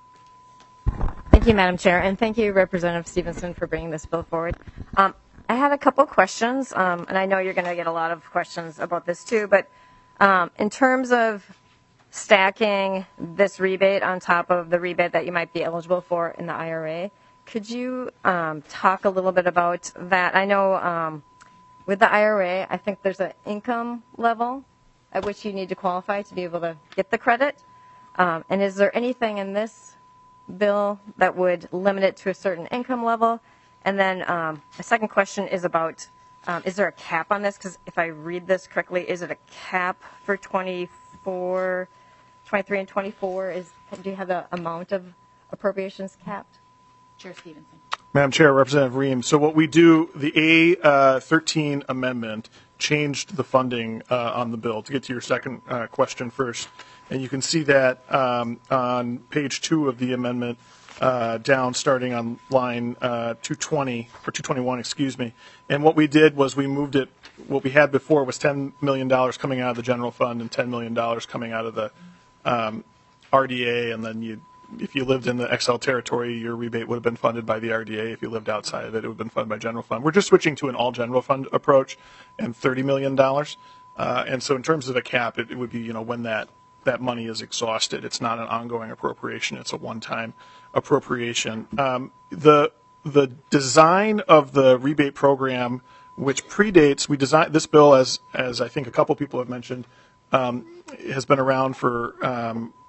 Thank you, Madam Chair, and thank you, Representative Stevenson, for bringing this bill forward. Um, I have a couple questions, um, and I know you're going to get a lot of questions about this too, but um, in terms of stacking this rebate on top of the rebate that you might be eligible for in the I R A, could you um, talk a little bit about that? I know um, with the I R A, I think there's an income level at which you need to qualify to be able to get the credit. Um, and is there anything in this bill that would limit it to a certain income level? And then um, the second question is about, um, is there a cap on this? Because if I read this correctly, is it a cap for twenty-four, twenty-three and twenty-four? Is, do you have the amount of appropriations capped?
Chair Stevenson.
Madam Chair, Representative Ream. So what we do, the A thirteen amendment changed the funding uh, on the bill. To get to your second uh, question first, and you can see that um, on page two of the amendment, uh, down starting on line uh, two twenty or two twenty-one, excuse me. And what we did was we moved it. What we had before was ten million dollars coming out of the general fund and ten million dollars coming out of the um, R D A, and then you. If you lived in the X L territory, your rebate would have been funded by the R D A. If you lived outside of it, it would have been funded by general fund. We're just switching to an all general fund approach and thirty million dollars. Uh, and so in terms of a cap, it, it would be, you know, when that, that money is exhausted. It's not an ongoing appropriation. It's a one-time appropriation. Um, the, the design of the rebate program, which predates, we designed this bill, as, as I think a couple people have mentioned, um, has been around for um,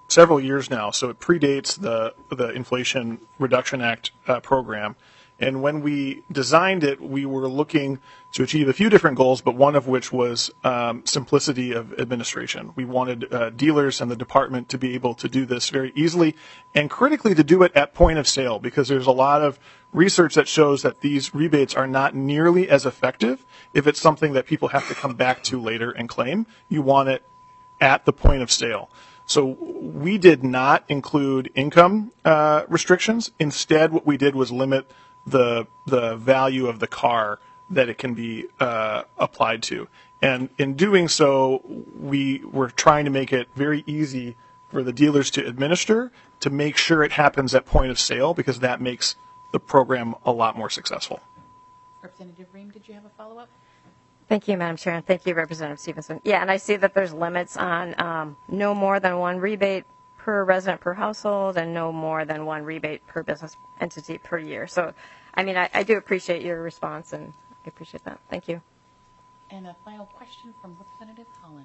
several years now, so it predates the the Inflation Reduction Act uh, program. And when we designed it, we were looking to achieve a few different goals, but one of which was um, simplicity of administration. We wanted uh, dealers and the department to be able to do this very easily, and critically to do it at point of sale, because there's a lot of research that shows that these rebates are not nearly as effective if it's something that people have to come back to later and claim. You want it at the point of sale. So we did not include income uh, restrictions. Instead, what we did was limit the the value of the car that it can be uh, applied to. And in doing so, we were trying to make it very easy for the dealers to administer, to make sure it happens at point of sale, because that makes the program a lot more successful.
Representative Ream, did you have a follow-up?
Thank you, Madam Chair, and thank you, Representative Stevenson. Yeah, and I see that there's limits on um, no more than one rebate per resident per household and no more than one rebate per business entity per year. So, I mean, I, I do appreciate your response, and I appreciate that. Thank you.
And a final question from Representative Holland.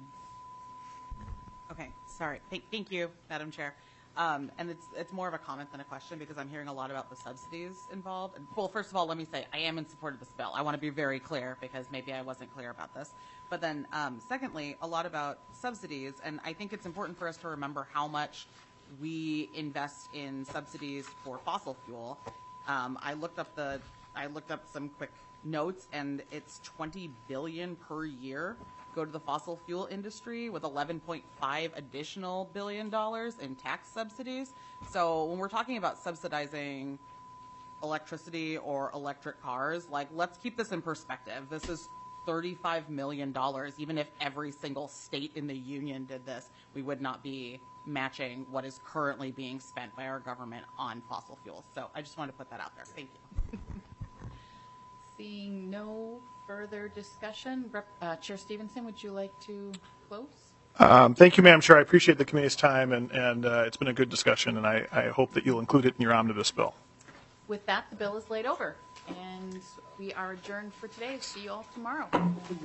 Okay, sorry. Thank, thank you, Madam Chair. Um, and it's it's more of a comment than a question, because I'm hearing a lot about the subsidies involved. And, well, first of all, let me say I am in support of this bill. I want to be very clear, because maybe I wasn't clear about this. But then, um, secondly, a lot about subsidies, and I think it's important for us to remember how much we invest in subsidies for fossil fuel. Um, I looked up the I looked up some quick notes, and it's twenty billion per year go to the fossil fuel industry, with eleven point five additional billion dollars in tax subsidies. So when we're talking about subsidizing electricity or electric cars, like, let's keep this in perspective. This is thirty-five million dollars. Even if every single state in the union did this, we would not be matching what is currently being spent by our government on fossil fuels. So I just wanted to put that out there. Thank you.
Seeing no further discussion, Rep- uh, Chair Stevenson, would you like to close?
Um, thank you, Madam Chair. I appreciate the committee's time, and, and uh, it's been a good discussion, and I, I hope that you'll include it in your omnibus bill.
With that, the bill is laid over, and we are adjourned for today. See you all tomorrow.